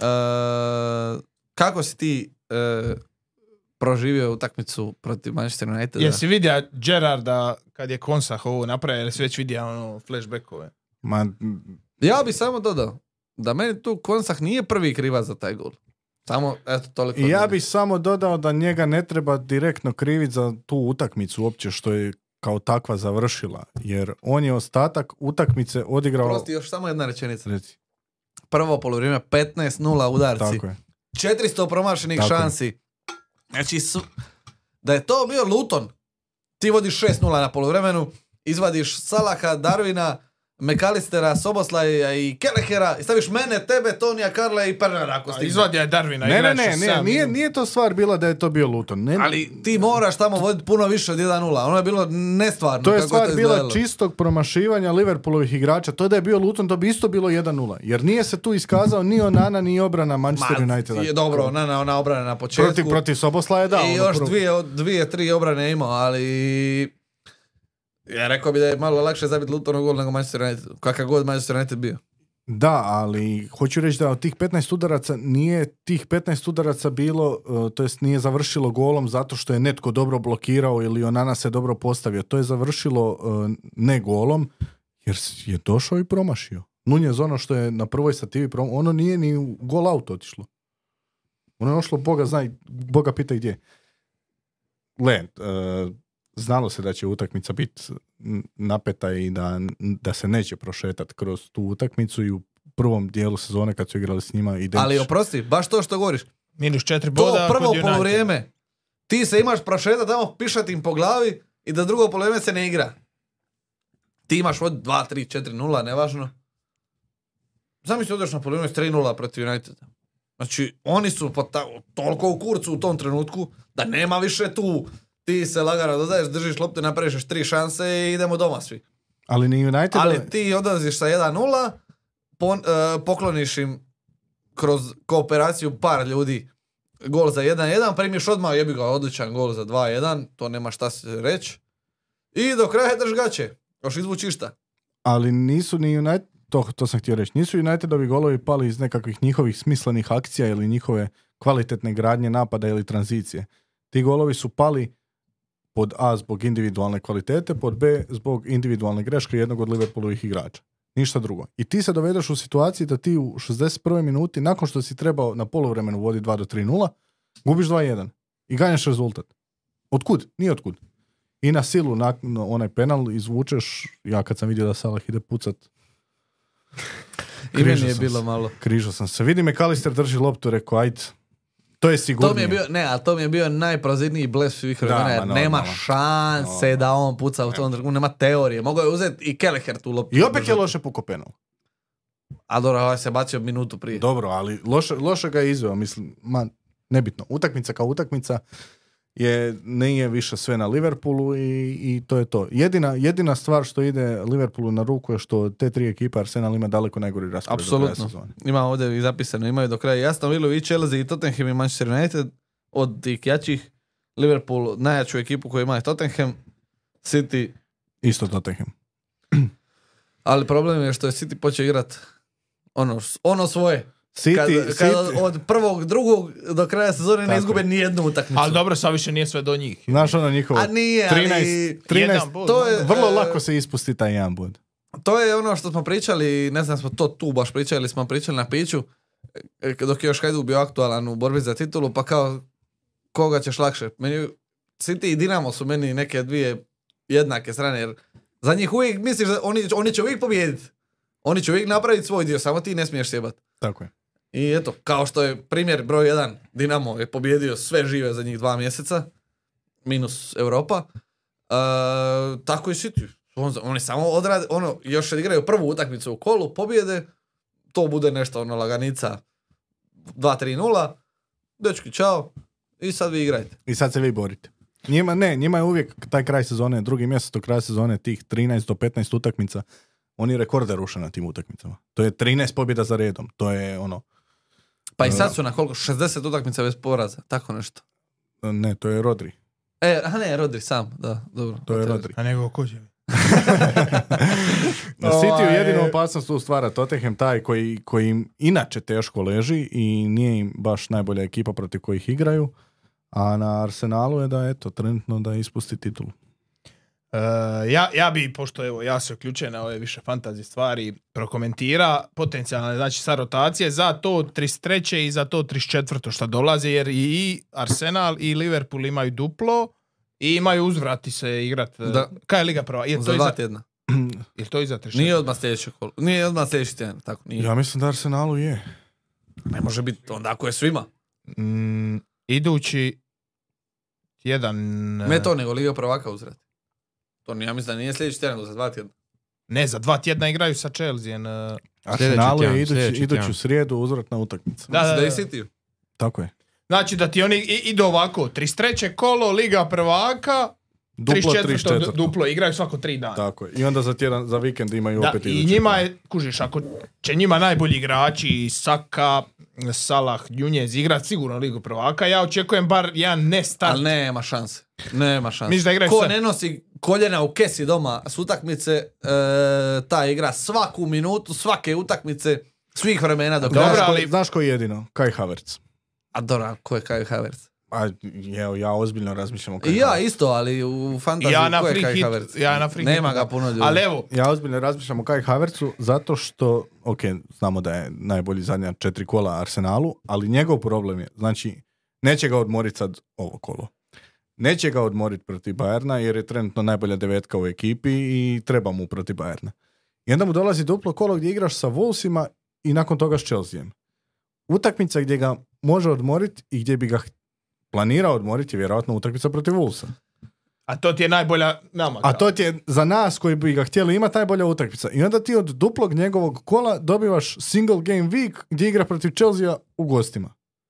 kako si ti e, proživio utakmicu protiv Manchester Uniteda? Jesi vidio Gerarda kad je Konsah ovo napravio, ili si već vidio ono flashbackove? Ma, Ja bi samo dodao da meni tu Konsah nije prvi krivac za taj gol. Samo, eto, toliko. i ja od bih samo dodao da njega ne treba direktno kriviti za tu utakmicu uopće što je kao takva završila. Jer on je ostatak utakmice odigrao... Prosti, još samo jedna rečenica. Reci, Prvo poluvrijeme petnaest nula udarci. tako je. četiristo promašenih Tako je. šansi. Znači, su, da je to bio Luton, ti vodiš šest nula na poluvremenu, izvadiš Salaha, Darwina, McAllistera, Soboslaja i Kelehera i staviš mene, tebe, Tonija, Karla i Pernara ako stigne. Izvadio je Darwina. Ne, ne, igrač ne, od ne, sedam nije, minuta. nije to stvar bila da je to bio Luton. Ne, Ali ti moraš tamo voditi puno više od jedan nula. Ono je bilo nestvarno. to je kako stvar to bila izgledalo. čistog promašivanja Liverpoolovih igrača. To da je bio Luton, to bi isto bilo jedan nula. Jer nije se tu iskazao ni Onana, ni obrana Manchester Ma, Uniteda. je dobro, ona, ona obrana na početku. Protiv, protiv Soboslaja, da. I ono još prvo. dvije, dvije, tri obrane imao, ali... Ja rekao bi da je malo lakše zabiti Lutonov gol nego Manchester United. Kakav god Manchester United bio. Da, ali hoću reći da od tih petnaest udaraca nije tih petnaest udaraca bilo, uh, to jest nije završilo golom zato što je netko dobro blokirao ili Onana se dobro postavio. To je završilo uh, ne golom jer je došao i promašio. Nunez ono što je na prvoj stativi promašio, ono nije ni u gol out otišlo. Ono je ošlo, Boga zna, Boga pita gdje. Le, uh, znalo se da će utakmica biti napeta i da, da se neće prošetati kroz tu utakmicu i u prvom dijelu sezone kad su igrali s njima identično. Ali oprosti, baš to što govoriš. Minus četiri To boda prvo kod Uniteda. poluvrijeme, ti se imaš prošetati tamo, pišati im po glavi i da drugo poluvrijeme se ne igra. Ti imaš od dva, tri, četiri nula, nevažno. Zamisli odeš na poluvrijeme s tri nula protiv Uniteda. Znači, oni su po ta, toliko u kurcu u tom trenutku da nema više tu. Ti se lagano dodaješ, držiš loptu, napraviš još tri šanse i idemo doma svi. Ali ni United... Ali ti odlaziš sa jedan nula, pon, uh, pokloniš im kroz kooperaciju par ljudi gol za jedan jedan, primiš odmah, jebi ga, odličan gol za dva jedan, to nema šta se reći. I do kraja drž gaće, još izvuči išta. Ali nisu ni United... To, to sam htio reći. Nisu Unitedovi golovi pali iz nekakvih njihovih smislenih akcija ili njihove kvalitetne gradnje napada ili tranzicije. Ti golovi su pali pod A zbog individualne kvalitete, pod B zbog individualne greške jednog od Liverpoolovih igrača. Ništa drugo. I ti se dovedeš u situaciji da ti u šezdeset prvoj minuti, nakon što si trebao na poluvremenu voditi dva do tri nula, gubiš dva jedan i ganjaš rezultat. Otkud? Nije otkud. i na silu na, na onaj penal izvučeš, ja kad sam vidio da Salah ide pucat, I meni križao je sam bilo se. malo. Križao sam se. Vidi McAllister drži loptu, rekao, ajde. To je sigurnije. To mi je bio, ne, ali to mi je bio najprozirniji bles svih Da, vremena, jer ma, nema normalno. šanse Normalno. da on puca u tom trenutku, nema teorije. Mogao je uzeti i Kelleher tu loptu. I opet je držati. loše pukao penal. A dobro, ovaj se bacio minutu prije. Dobro, ali loše, loše ga je izveo, mislim, ma, nebitno. Utakmica kao utakmica je, nije više sve na Liverpoolu i, i to je to. Jedina, jedina stvar što ide Liverpoolu na ruku je što te tri ekipe Arsenal ima daleko najgori raspored do kraja Apsolutno. sezone. Ima ovdje i zapisano, imaju do kraja jasno Vilu i Chelsea i Tottenham i Manchester United od tih jačih. Liverpool najjaču ekipu koju ima je Tottenham, City, Isto Tottenham. ali problem je što je City počeo igrat ono, ono svoje. City, Kad, kad City, od prvog, drugog do kraja sezone ne Tako izgube je. ni jednu utakmicu. Ali dobro, sad više nije sve do njih. znaš ono njihovo, A nije, ali trinaest, trinaest, Jedan bod, to je, vrlo e, lako se ispusti taj jedan bod. to je ono što smo pričali, ne znam smo to tu baš pričali, smo pričali na piću, e, dok je još Hajduk bio aktualan u borbi za titulu, pa kao koga ćeš lakše. Meni, City i Dinamo su meni neke dvije jednake strane, jer za njih uvijek misliš da oni, oni će uvijek pobijediti. Oni će uvijek napraviti svoj dio, samo ti ne smiješ sjebati. Tako je. I eto, kao što je primjer broj jedan, Dinamo je pobjedio sve žive za njih dva mjeseca, minus Europa, e, tako i City. On, oni samo odrade, ono, još igraju prvu utakmicu u kolu, pobjede, to bude nešto, ono, laganica dva tri nula, dečki, čao, i sad vi igrajte. I sad se vi borite. Njima, ne, njima je uvijek taj kraj sezone, drugi mjesec do kraja sezone, tih trinaest do petnaest utakmica, oni rekorde ruše na tim utakmicama. To je trinaest pobjeda za redom. To je ono, Pa i sad su na koliko, šezdeset utakmica bez poraza, tako nešto. ne, to je Rodri. E, a ne, Rodri sam, da, dobro. To je Rodri. A nego ko će? Na Cityu Ovaj- jedinu opasnost tu stvara Tottenham, taj koji, koji im inače teško leži i nije im baš najbolja ekipa protiv kojih igraju, a na Arsenalu je da, eto, trenutno da ispusti titulu. Uh, ja, ja bi, pošto evo, ja se uključujem na ove više fantasy stvari, prokomentira potencijalne, znači sa rotacije za to trideset treće i za to trideset četvrto što dolaze, jer i Arsenal i Liverpool imaju duplo i imaju uzvrati se igrat. Da. Kaj je Liga prva? Je Za to i dva za, tjedna. je to i za trideset četvrto? Nije odmah sljedeći kol. Nije odmah sljedeći tjedan, tako nije. Ja mislim da Arsenalu je. Ne može biti onda ako je svima. Mm, idući jedan... Ne to, nego Liga prvaka uzrati. To nije, ja mislim da nije sljedeći tjedan, nego za dva tjedna. Ne, za dva tjedna igraju sa Chelsea. Uh, Arsenalu tjedan, je idući, sljedeći iduću tjedan. srijedu uzvratna utakmica. Da, da, Da, da i da. City. Tako je. Znači da ti oni i- idu ovako, trideset treće kolo, Liga prvaka, Duplo trideset četvrto trideset četvrto. duplo, igraju svako tri dana. Tako je. I onda za tjedan, za vikend imaju Da, opet i idući. njima je, kužiš, ako će njima najbolji igrači, Saka, Salah, Nunez igrat sigurno Ligu prvaka, ja očekujem bar jedan ne start. Ali nema šanse. Nema šanse. Misliš da igraju Ko sve? ne nosi koljena u kesi doma s utakmice, e, ta igra svaku minutu, svake utakmice, svih vremena do Dobro, kraja. Znaš, ko, ali- znaš ko je jedino? Kai Havertz. A dobro, ko je Kai Havertz? A, evo, ja ozbiljno razmišljam o Kai I ja Havertzu. isto, ali u fantaziji Ja na ko je free Kai hit, Havertz? ja na free Nema hit, ga da. puno ljudi. Ali evo, Ja ozbiljno razmišljam o Kai Havertzu zato što, ok, znamo da je najbolji zadnja četiri kola Arsenalu, ali njegov problem je, znači, neće ga odmoriti sad ovo kolo. Neće ga odmoriti protiv Bayerna jer je trenutno najbolja devetka u ekipi i treba mu protiv Bayerna. I onda mu dolazi duplo kolo gdje igraš sa Wolvesima i nakon toga s Chelseaem. Utakmica gdje ga može odmoriti i gdje bi ga planirao odmoriti je vjerojatno utakmica protiv Wolvesa. a to ti je najbolja nama. A to ti je za nas koji bi ga htjeli imati najbolja utakmica. I onda ti od duplog njegovog kola dobivaš single game week gdje igra protiv Chelsea u gostima.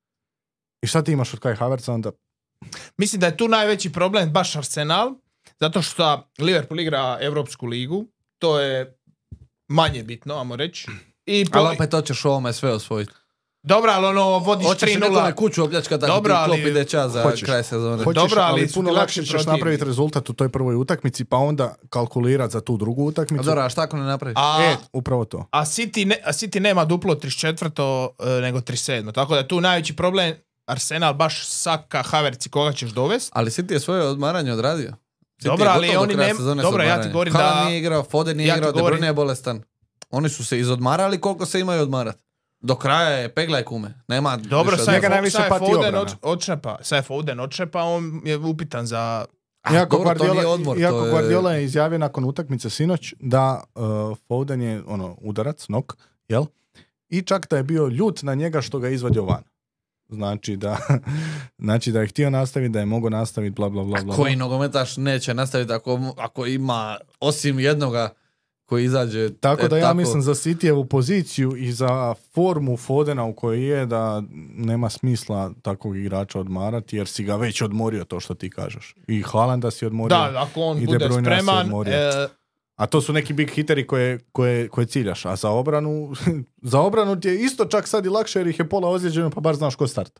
I šta ti imaš od Kai Havertza onda? Mislim da je tu najveći problem baš Arsenal, zato što Liverpool igra Europsku ligu, to je manje bitno, ajmo reći. I po... Ali opet hoćeš ovome sve osvojiti. Dobro, ali ono, vodiš Hoćeš tri nekome nula. kuću opljačkati tako Dobro, ti ali- klop ide čas za Hoćeš. kraj sezone. Hoćeš, Dobro, ali ali su puno ti lakše lakši ćeš protivnici. napraviti rezultat u toj prvoj utakmici pa onda kalkulirati za tu drugu A utakmicu. dobro, a šta ako ne napraviš? A, E, upravo to. a, City ne, a City nema duplo trideset četvrto e, nego trideset sedmo. Tako da je tu najveći problem Arsenal baš Saka, Havertz i koga ćeš dovesti. Ali City je svoje odmaranje odradio. City Dobro, je ali gotov do oni kraja nem- sezone s dobro, ja ti odmaranjem. govorim Haaland da- nije igrao, Foden nije Ja ti igrao, De govorim- Bruyne je bolestan. Oni su se izodmarali koliko se imaju odmarat. Do kraja je peglaj kume. Nema Dobro, više sad je, njega odmora. najviše sad je pati Foden obrana. od, odšepa. Sad je Foden odšepa, on je upitan za... Iako, dobro, to Guardiola, nije odmor, iako to je- Guardiola je izjavio nakon utakmice sinoć da uh, Foden je ono, udarac, nok, jel? I čak da je bio ljut na njega što ga je izvadio van. Znači da, znači da je htio nastaviti, da je mogao nastaviti, bla, bla, bla, bla. A koji nogometaš neće nastaviti ako, ako ima osim jednoga koji izađe. Tako e, da ja mislim za Cityjevu poziciju i za formu Fodena u kojoj je da nema smisla takvog igrača odmarati jer si ga već odmorio, to što ti kažeš. I Haalanda si odmorio. Da, ako on i De bude Bruyne se spreman, odmorio. e, A to su neki big hiteri koje, koje, koje ciljaš. A za obranu, za obranu ti je isto čak sad i lakše jer ih je pola ozlijeđeno pa bar znaš ko starta.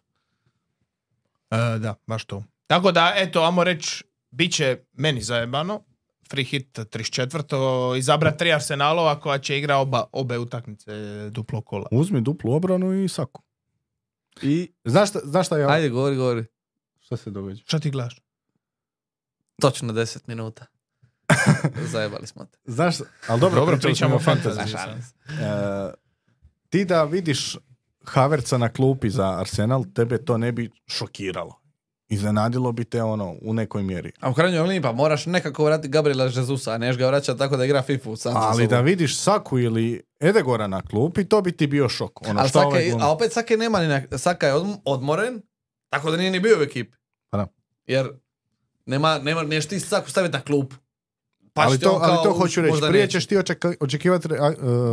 e, da, baš to. Tako da, eto, ajmo reći, bit će meni zajebano. Free hit trideset četvrto Izabrat tri Arsenalova koja će igra oba, obe utakmice duplo kola. Uzmi duplu obranu i saku. I, Znaš šta, znaš šta ja... ajde, govori, govori. Šta se događa? Šta ti gledaš? Točno deset minuta. Zajebali smo te. Znaš, ali dobro, Dobro, pričali pričamo smo o o fantasy. fantasy. Šalim se. E, ti da vidiš Havertza na klupi za Arsenal, tebe to ne bi šokiralo. Iznenadilo bi te ono u nekoj mjeri. A u krajnjoj liniji pa moraš nekako vratiti Gabriela Jesusa, a neš ga vraćati tako da igra FIFA sam sa Ali sobom. da vidiš Saku ili Edegora na klupi, to bi ti bio šok. Ono, Ali šta Saka ovaj je- glumi? a opet Saka nema ni na, Saka je odm- odmoren, tako da nije ni bio u ekipi. Pa da. Jer nema, nema, neš ti Saku staviti na klupu. Pa ali, će ti to, on ali kao to hoću reći. možda Prije neće. ćeš ti očeka, očekivati uh,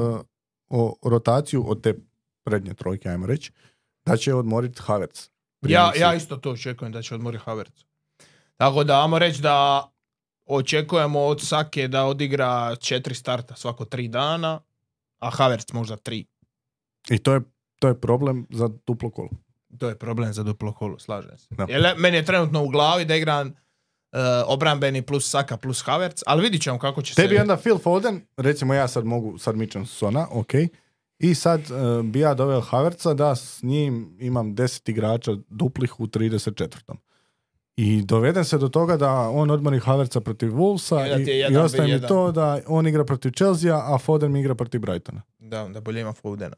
o rotaciju od te prednje trojke, ajmo reći, da će odmoriti Havertz. Prije Ja, njih ja svih. isto to očekujem da će odmori Havertz. Tako da, ajmo reći da očekujemo od Sake da odigra četiri starta svako tri dana, a Havertz možda tri. I to je, to je problem za duplo kolo. To je problem za duplo kolo, slažem se. Da. Jer meni je trenutno u glavi da igram uh, obrambeni plus Saka plus Havertz, ali vidit ćemo kako će Tebi se... onda Phil Foden, recimo ja sad mogu, sad mičem Sona, ok, i sad uh, bi ja doveo Havertza da s njim imam deset igrača duplih u trideset četvrtom. I dovedem se do toga da on odmori Havertza protiv Wolvesa I da ti je i, i jedan ostaje v mi jedan. to da on igra protiv Chelsea, a Foden mi igra protiv Brightona. Da, da bolje ima Fodena.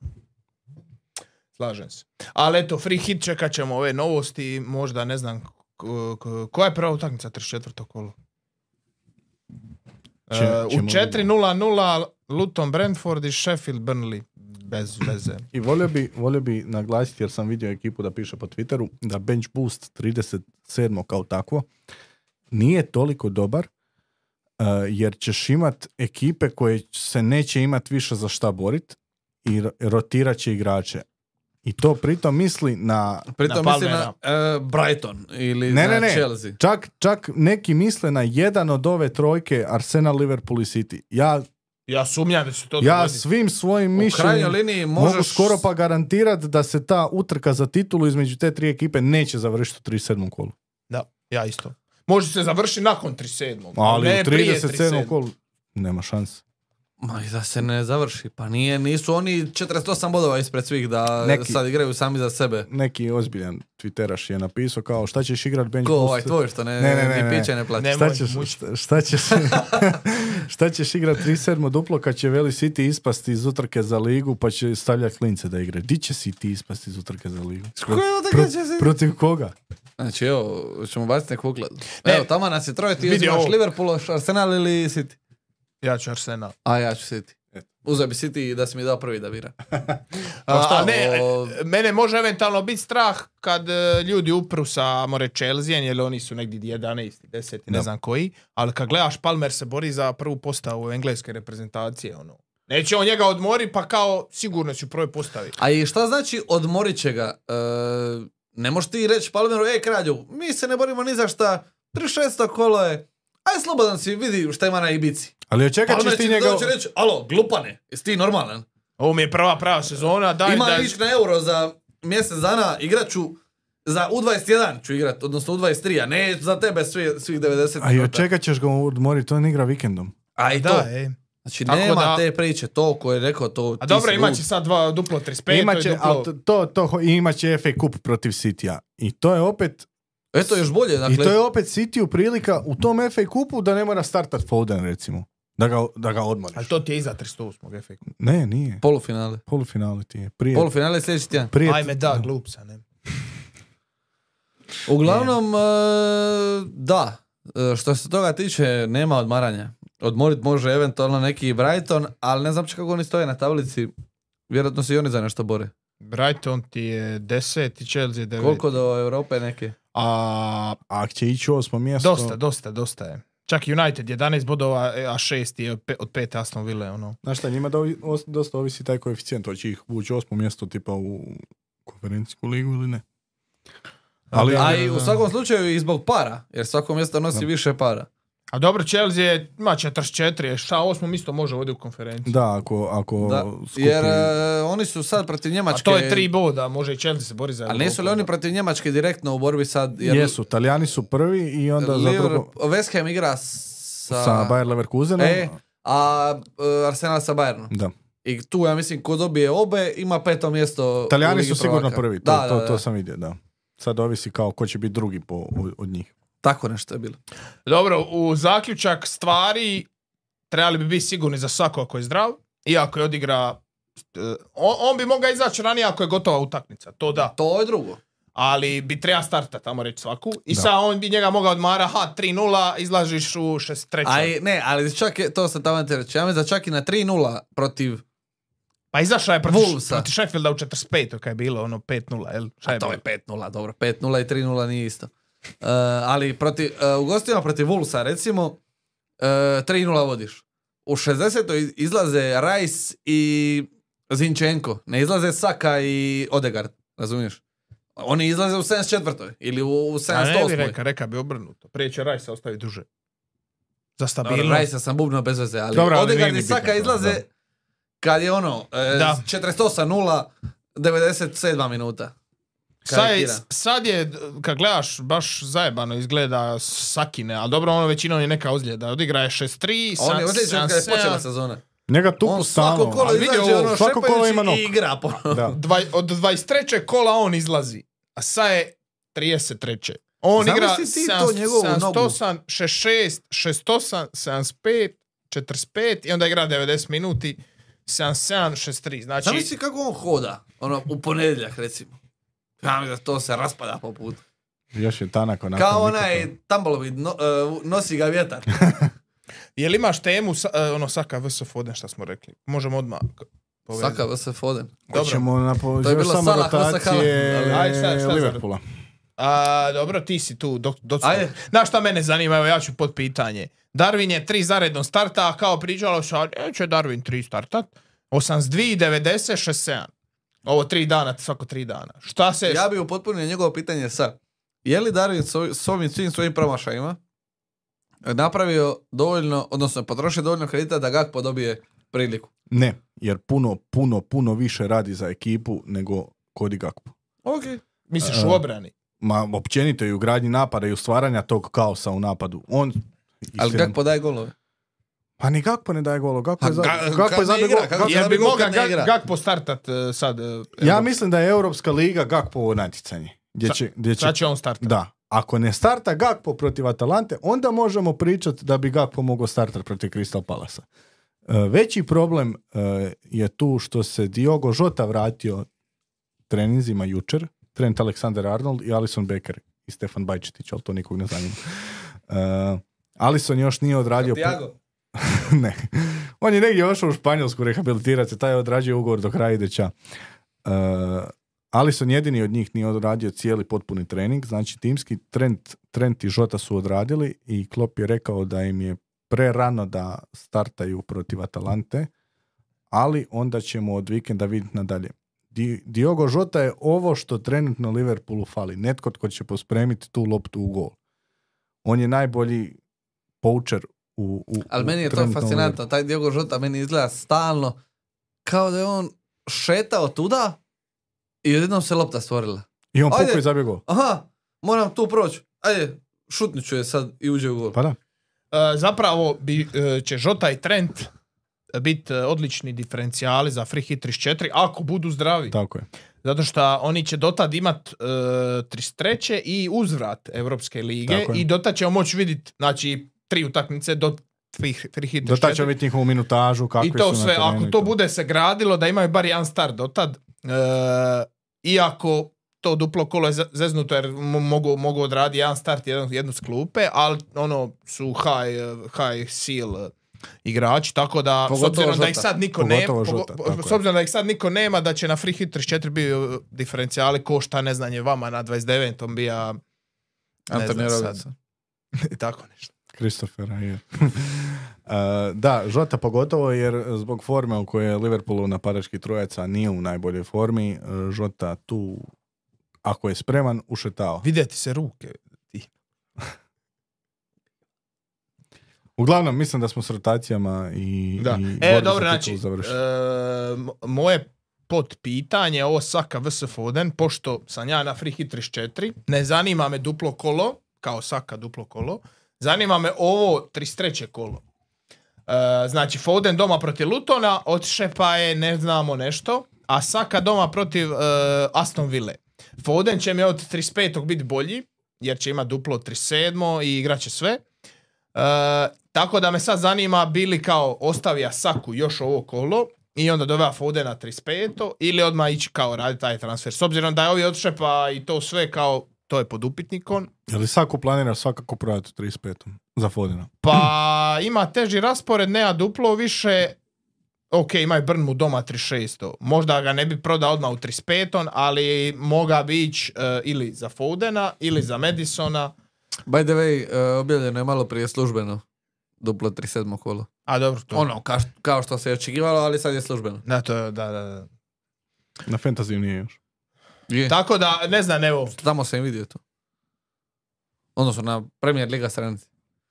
Slažem se. Ali eto, free hit, čekat ćemo ove novosti, možda ne znam, k- k- koja je prva utakmica trideset četvrto kolo? Če- E, ćemo u četiri nula nula Luton Brentford i Sheffield Burnley. Bez veze. I volio bi, volio bi naglasiti, jer sam vidio ekipu da piše po Twitteru, da bench boost trideset sedmo kao takvo nije toliko dobar, uh, jer ćeš imat ekipe koje se neće imat više za šta borit i ro- rotirat će igrače. I to pritom misli na... Pritom Na mislim na Palmera. e, Brighton ili Ne, na ne, ne. Chelsea. Čak, čak neki misle na jedan od ove trojke Arsenal, Liverpool i City. Ja, Ja sumnjam da će to ja dogoditi. svim svojim U krajnjoj mišljenjem liniji mogu možeš... skoro pa garantirati da se ta utrka za titulu između te tri ekipe neće završiti u trideset sedmom kolu. Da, ja isto. Može se završiti nakon trideset sedmog Ali ne u prije trideset sedmom trideset sedmog kolu nema šanse. Ma i da se ne završi. Pa nije, nisu oni četrdeset osam bodova ispred svih da Neki- sad igraju sami za sebe. Neki ozbiljan Twitteraš je napisao kao šta ćeš igrat bench Ko boost? ovaj tvoj što ne, Ne, ne, ne, ni ne. piće ne plaća. Ne, Šta Nemoj ćeš, mučiti. šta, šta ćeš, šta ćeš igrat trideset sedmo duplo kad će Veli City ispasti iz utrke za ligu pa će stavljati klince da igre. Di će City ispasti iz utrke za ligu? Koja je Pro- utakmica će se- protiv koga? Znači evo, ćemo baciti neku ugled. Ne. Evo, tamo nas je troje, ti Vidi uzimaš ovo. Liverpool, Arsenal ili City? Ja ću Arsenal. A ja ću City. Uzeo bi City i da si mi dao prvi da bira. A, šta, a ne, o- mene može eventualno biti strah kad e, ljudi upru sa more Chelsea, jer oni su negdje jedanaesti, deseti, ne Da. znam koji, ali kad gledaš Palmer se bori za prvu postavu engleske reprezentacije, ono. Neće on njega odmori, pa kao sigurno će u prvoj postavi. A i šta znači odmorit će ga? E, ne možeš ti reći Palmeru, ej kralju, mi se ne borimo ni za šta, trideset šesto kolo je, aj slobodan si, vidi šta ima na Ibici. Ali od čega Palmer ćeš će ti ti njega... doći reći, alo, glupane, jesi ti normalan? Ovo mi je prva prava sezona, daj Ima da... ići na euro za mjesec dana, igrat ću za U dvadeset jedan ću igrat, odnosno U dvadeset tri, a ne za tebe svi, svih devedeset A i od minuta. čega ćeš ga odmoriti? On igra vikendom. A i to. Da, ej. Znači Tako nema da- te priče, to ko je rekao to... A ti dobro, si imat lud. će sad dva, duplo trideset pet, Imaće, duplo... ali to, to, to, i imaće F A Cup protiv Citya. I to je opet Eto još bolje, dakle... I to je opet Cityu prilika u tom F A Cupu da ne mora startat Foden, recimo. Da ga, da ga odmoriš. Ali to ti je iza trideset osmog efekta. Ne, nije. Polufinale. Polufinale ti je. Prije, Polufinale je sljedeći tjedan. prije, Ajme da, glup sam, ne. Uglavnom, e, da. E, Što se toga tiče, nema odmaranja. Odmorit može eventualno neki Brighton, ali ne znam kako oni stoje na tablici. Vjerojatno se i oni za nešto bore. Brighton ti je deset i Chelsea je devet. Koliko do Europe neke? A, A će ići u osmo mjesto. dosta, dosta, dosta je. Čak United jedanaest bodova, a šest je od pet Aston Ville. Ono. Znaš šta, njima do, os, dosta ovisi taj koeficijent, hoće ih vući osmo mjesto tipa u konferencijsku ligu ili ne. Ali, A i u svakom slučaju i zbog para, jer svako mjesto nosi Da. više para. A dobro, Chelsea je, ima četrdeset četiri, šta osmo isto može ovdje u konferenciji. Da, ako, ako Da. skupi... Jer e, oni su sad protiv A Njemačke... to je tri boda, može i Chelsea se bori za Ali nisu li Europu. oni protiv Njemačke direktno u borbi sad? Jer Jesu, Talijani su prvi i onda za Liver- drugo West Ham igra sa... sa Bayer Leverkusenom. E, a e, Arsenal sa Bayernom. Da. I tu, ja mislim, ko dobije obe, ima peto mjesto u Talijani Ligi su sigurno prvaka. prvi, to, Da, to, da, da. to sam vidio, da. Sad ovisi kao ko će biti drugi po, od, od njih. Tako nešto je bilo. Dobro, u zaključak stvari trebali bi biti sigurni za svako ako je zdrav, iako je odigra... eh, On, on bi mogao izaći ranije ako je gotova utakmica, to da. To je drugo. Ali bi treba starta tamo reći svaku. I Da. sad on bi njega mogao odmara, ha, tri nula, izlažiš u šest treće. A i, ne, ali čak je, to sam tamo ti reći, ja mislim da čak i na tri nula protiv... Pa izašao je protiv, Wolvesa. protiv Sheffielda u četrdeset pet, kad je bilo ono pet nula, jel? Šta A je to bilo? je pet nula, dobro, pet nula i tri nula nije isto. Uh, ali protiv, uh, u gostima protiv Wolvesa, recimo, uh, tri nula vodiš. U šezdesetoj izlaze Rice i Zinchenko, ne izlaze Saka i Odegaard, razumiješ? Oni izlaze u sedamdeset četvrtoj ili u, u A sedamdeset ne bi osmoj. reka, reka bi obrnuto. Prije će Rice ostavi duže. Za Dobro, stabilnost. Rice sam bubno bez veze, ali Dobro, ali Odegaard nije i ni Saka bitno, izlaze da. kad je ono, e, Da. četrdeset osam nula, devedeset sedma minuta. Sad je, Karikira. sad je, kad gledaš, baš zajebano izgleda Sakine, ali dobro, ono većinom je neka ozljeda. Odigra je šest tri, On je ozlijeđen kad je počela sedam, sezona. Njega tupu On svako stalno. kolo Ali vidi izađe, ovo, ono, svako kolo šepajući ima nok. i igra. po- Da. Dvaj, od dvadeset trećeg kola on izlazi, a sad je trideset treće. On igra Zamisli ti to njegovu sedamdeset nogu. osam, šezdeset šest, šezdeset osam, sedamdeset pet, četrdeset pet i onda igra devedeset minuti, sedamdeset sedam, šezdeset tri. Znači, Zamisli kako on hoda, ono, u ponedjeljak, recimo. Ja mislim da to se raspada po putu. Još je tanak onako. Kao nikako. onaj tumbleweed, no, e, nosi ga vjetar. je li imaš temu, sa- e, ono Saka vs Foden, šta smo rekli? Možemo odmah k- povezati. Saka vs Foden. Dobro. Hoćemo na po... To je još bilo samo Salah versus rotacije Haaland, ali- Ajde, šta- šta za- Liverpoola. A, dobro, ti si tu. Dok, dok, Ajde. Znaš šta mene zanima, evo ja ću pod pitanje. Darwin je tri zaredno starta, a kao pričalo se, a neće Darwin tri startat. osamdeset dva, devedeset, šezdeset sedam. Ovo tri dana, svako tri dana. Šta se... Ja bih upotpunio njegovo pitanje sad. Je li Darwin s ovi- s ovim svim svojim promašajima napravio dovoljno, odnosno potrošio dovoljno kredita da Gakpo dobije priliku? Ne, jer puno, puno, puno više radi za ekipu nego Cody Gakpo. Ok. Misliš u obrani? Ma, općenito i u gradnji napada i u stvaranja tog kaosa u napadu. On... Ali iskreno- Gakpo daje golove. Pa ni Gakpo ne daje golo. Gakpo Pa je, za... Ga- Gakpo kad je ne zabio igra, gol. kako- Gakpo- Jel bi Gakpo mogao kad ne igra. Gak, Gakpo startat e, sad? e, Ja evo, mislim da je Europska liga Gakpovo natjecanje. Gdje će, gdje će... Sad će on startat. Da. Ako ne starta Gakpo protiv Atalante, onda možemo pričati da bi Gakpo mogao startati protiv Crystal Palasa. E, veći problem e, je tu što se Diogo Jota vratio treninzima jučer, Trent Alexander-Arnold i Alisson Becker i Stefan Bajčetić, ali to nikog ne zanima. E, Alisson još nije odradio... Santiago. ne. On je negdje ošao u Španjolsku rehabilitirati se, taj je odrađio ugovor do kraja iduća. Uh, Alisson jedini od njih nije odradio cijeli potpuni trening, znači timski Trent, Trent i Žota su odradili i Klopp je rekao da im je prerano da startaju protiv Atalante, ali onda ćemo od vikenda vidjeti nadalje. Di, Diogo Žota je ovo što trenutno Liverpoolu fali, netko tko će pospremiti tu loptu u gol. On je najbolji poucher u, u, Ali u meni je to trenutnom fascinantno, taj Diogo Jota meni izgleda stalno kao da je on šetao tuda i odjednom se lopta stvorila. I on Ajde. pukao i zabio gol. Aha, moram tu proći. Ajde, šutnit ću je sad i uđe u gol. Pa da. E, zapravo bi, e, će Žota i Trent biti e, odlični diferencijali za free hit trideset četiri ako budu zdravi. Tako je. Zato što oni će dotad imat e, trideset treće i uzvrat Evropske lige Tako je. i dotad ćemo moći vidjeti, znači, tri utakmice do free, free hit Do trideset tad četiri. će biti njihovu minutažu, kakvi I to su na sve, terenu ako i to bude se gradilo, da imaju bar jedan start dotad, e, iako to duplo kolo je zeznuto jer mogu, mogu odraditi jedan start, jednu, jednu s klupe, ali ono su high, high seal igrači, tako da Pogotovo s obzirom žota. da ih sad niko nema, Pogotovo žota, pogo- tako s je. obzirom da ih sad niko nema, da će na Free Hit trideset četiri bi diferencijali košta, ne znam je vama na dvadeset devetom bija ne Antonio znam Robinson. sad. I tako nešto. Christophera je. Uh, da, Žota pogotovo jer zbog forme u kojoj je Liverpoolu napadački trojaca nije u najboljoj formi, uh, Žota tu, ako je spreman, ušetao. Vidjeti se ruke. Ti. Uglavnom, mislim da smo s rotacijama i, Da. i E, borbu dobro, za znači, titulu završili. e, m- moje pod pitanje ovo Saka vs Foden, pošto sam ja na Free Hit trideset četiri, ne zanima me duplo kolo, kao Saka duplo kolo, zanima me ovo trideset treće kolo. E, znači, Foden doma protiv Lutona, odšepa je, ne znamo nešto, a Saka doma protiv e, Aston Ville. Foden će mi od trideset petog biti bolji, jer će imati duplo trideset sedmo i igrat će sve. E, tako da me sad zanima bili kao ostavija Saku još ovo kolo i onda doveo Fodena trideset peto ili odmah ići kao raditi taj transfer. S obzirom da je ovi odšepa i to sve kao to je pod upitnikom. Je li Saku planira svakako prodati u trideset petom za Fodena? Pa ima teži raspored, nema duplo više. Ok, ima i Brnmu doma trideset šesto. Možda ga ne bi prodao odmah u trideset petom, ali moga bi ići uh, ili za Fodena ili za Madisona. By the way, uh, objavljeno je malo prije službeno duplo trideset sedmo kolo. A dobro, to. Ono, ka, kao što se je očekivalo, ali sad je službeno. Da, to je, da, da, da. Na Fantasy nije još. Je. Tako da, ne znam, evo. Tamo sam i vidio to. Odnosno na Premier Liga stranici.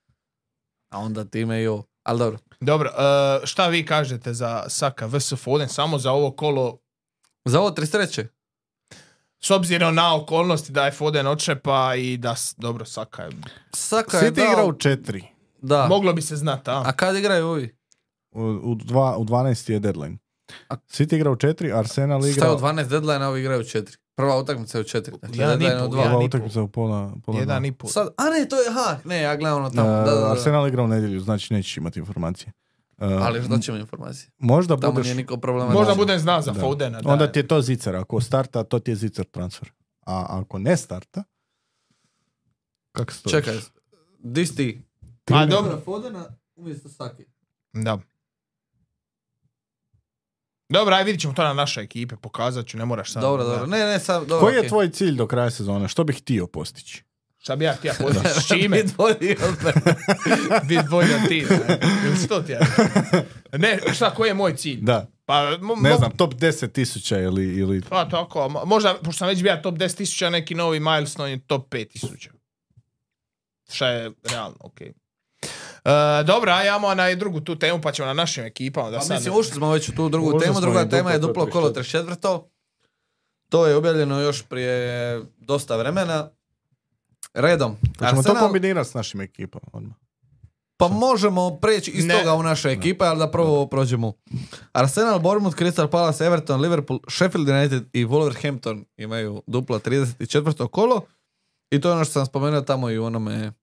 A onda time i ovo. Ali dobro. Dobro, uh, šta vi kažete za Saka vs Foden, samo za ovo kolo, Za ovo trideset treće. s obzirom na okolnosti da je Foden odšepa i da, s- dobro, Saka je, Saka je City dao... igra u četiri. Da. moglo bi se znati, a? A kad igraju ovi? U, u, dva, u dvanaest je deadline. A- City igra u četiri, Arsenal Šta igra... je u dvanaest deadline, a ovi igraju u četiri. Prva utakmica je u četiri. Dakle, Jedan i deadline je pol, u dva. jedan Ova i pol. utakmica u pola, pola Jedan dva. i pol. Sad, a ne, to je, aha, ne, ja gledam ono tamo. Uh, da, da, da. Arsenal igra u nedjelju, znači nećeš imati informacije. Uh, Ali što ćemo informacije? možda Tamo budeš... nije niko problema. Možda Da. budem zna za Da. Fodena. Da. Onda ti je to zicer. Ako starta, to ti je zicer transfer. A ako ne starta... Kako se to Čekaj, di si ti? A dobro, Fodena umjesto Saki. da. Dobro, aj vidit ćemo to na naše ekipe, pokazat ću, ne moraš sad. Dobro, da. dobro. Ne, ne, sad, dobro. Koji je okej. tvoj cilj do kraja sezone? Što bih htio postići? Šta bi ja htio postići, s čime? Bit bolji od mene. Bit bolji od ti, ne? Ili sto ti ja? Ne, šta, koji je moj cilj? Da, Pa, mo- ne mo- znam, top deset tisuća ili... ili... Pa tako, a mo- možda, pošto sam već bio top deset tisuća, neki novi milestone je top pet tisuća. Šta je realno, okej. E, dobro, ajmo na drugu tu temu, pa ćemo na našim ekipama. Da Pa sad mislim, ne- ušli smo već u tu drugu Ušli temu. smo Druga i tema je duplo duplo kolo trideset četvrto. To je objavljeno još prije dosta vremena. Redom. Hoćemo to Arsenal, kombinirati s našim ekipama odmah. pa možemo preći iz Ne. toga u naše ekipe, ali da prvo prođemo. Arsenal, Bournemouth, Crystal Palace, Everton, Liverpool, Sheffield United i Wolverhampton imaju duplo trideset četvrto kolo. I to je ono što sam spomenuo tamo i u onome e,